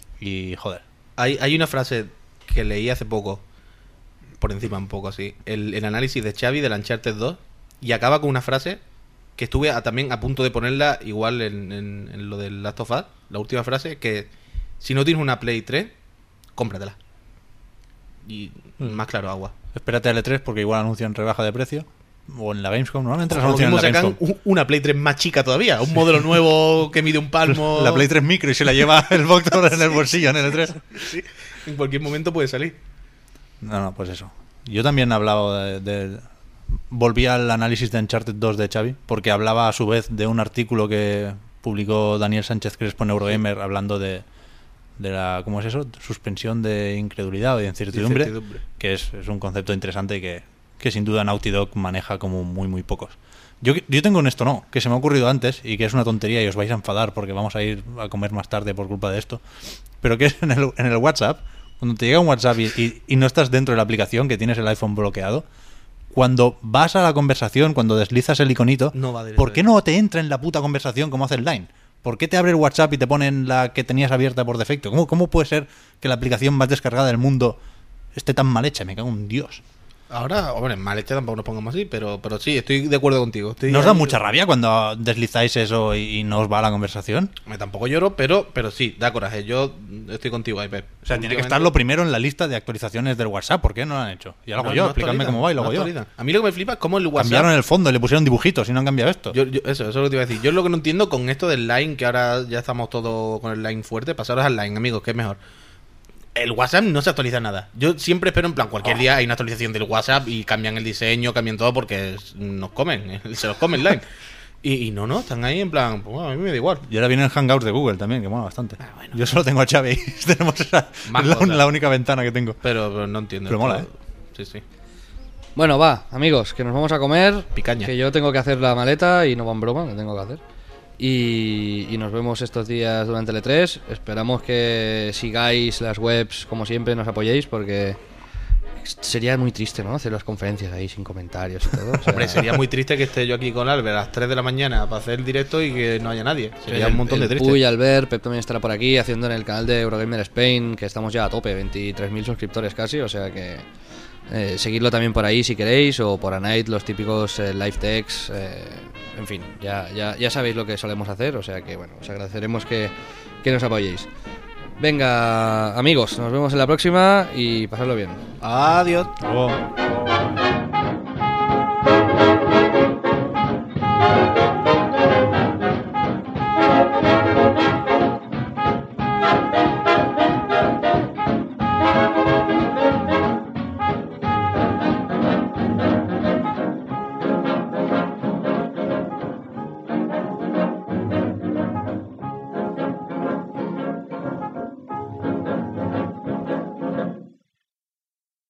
Y joder, Hay, hay una frase que leí hace poco, por encima un poco así, el, el análisis de Xavi del Uncharted dos, y acaba con una frase que estuve a- también a punto de ponerla igual en, en, en lo del Last of Us, la última frase, que si no tienes una Play tres, cómpratela. Y Mm. más claro, agua. espérate al E tres porque igual anuncian rebaja de precio, o en la Gamescom. Normalmente las Lo anuncian en mismo la sacan Gamescom. un- una Play tres más chica todavía, un modelo nuevo que mide un palmo. La Play tres micro y se la lleva el Voctor en el bolsillo en el E tres. Sí, en cualquier momento puede salir. No, no, pues eso. Yo también hablaba de, de- volví al análisis de Uncharted dos de Xavi, porque hablaba a su vez de un artículo que publicó Daniel Sánchez Crespo en Eurogamer, hablando de, de la, ¿cómo es eso? Suspensión de incredulidad o de incertidumbre, Incertidumbre. que es, es un concepto interesante que, que sin duda Naughty Dog maneja como muy, muy pocos. Yo, yo tengo en esto no, que se me ha ocurrido antes y que es una tontería y os vais a enfadar porque vamos a ir a comer más tarde por culpa de esto, pero que es en el, en el WhatsApp, cuando te llega un WhatsApp y, y, y no estás dentro de la aplicación, que tienes el iPhone bloqueado, cuando vas a la conversación, cuando deslizas el iconito, No va directo ¿por qué no te entra en la puta conversación como hace el Line? ¿Por qué te abre el WhatsApp y te ponen la que tenías abierta por defecto? ¿Cómo, cómo puede ser que la aplicación más descargada del mundo esté tan mal hecha? Me cago en Dios. Ahora, hombre, mal hecha tampoco nos pongamos así, pero, pero sí, estoy de acuerdo contigo. Estoy ¿No os da ahí- mucha rabia cuando deslizáis eso y, y no os va a la conversación? Me tampoco lloro, pero, pero sí, da coraje. Yo estoy contigo ahí, Pep. O sea, tiene que Últimamente- estar lo primero en la lista de actualizaciones del WhatsApp. ¿por qué no lo han hecho? Ya lo hago No, yo, no explícame actualizan, cómo va y lo no hago yo. actualizan. A mí lo que me flipa es cómo el WhatsApp... Cambiaron el fondo, le pusieron dibujitos y no han cambiado esto. Yo, yo- eso, eso es lo que te iba a decir. Yo lo que no entiendo con esto del Line, que ahora ya estamos todos con el Line fuerte, pasaros al Line, amigos, que es mejor. El WhatsApp no se actualiza nada. Yo siempre espero, en plan, cualquier día hay una actualización del WhatsApp y cambian el diseño, cambian todo porque nos comen, se los come el Line. Y, y no, no, están ahí en plan, pues bueno, a mí me da igual. Y ahora viene el Hangouts de Google también, que mola bastante. Ah, bueno. Yo solo tengo a Xavi y tenemos esa, Más es la, cosas. la única ventana que tengo. Pero, pero no entiendo. Pero mola, esto. Sí, sí. Bueno, va, amigos, que nos vamos a comer. Picaña. Que yo tengo que hacer la maleta y no va en broma, lo tengo que hacer. Y, y nos vemos estos días durante el E tres. Esperamos que sigáis las webs como siempre, nos apoyéis, porque sería muy triste, ¿no? Hacer las conferencias ahí sin comentarios y todo. o sea, Hombre, sería muy triste que esté yo aquí con Albert a las tres de la mañana para hacer el directo y que no haya nadie. Sería el- un montón de el triste. Puy, Albert, Pep también estará por aquí haciendo en el canal de Eurogamer Spain, que estamos ya a tope, veintitrés mil suscriptores casi, o sea que eh, seguidlo también por ahí si queréis, o por Anite, los típicos eh, live techs, eh, en fin, ya, ya, ya sabéis lo que solemos hacer, o sea que bueno, os agradeceremos que, que nos apoyéis. Venga, amigos, nos vemos en la próxima y pasadlo bien. Adiós. Luego-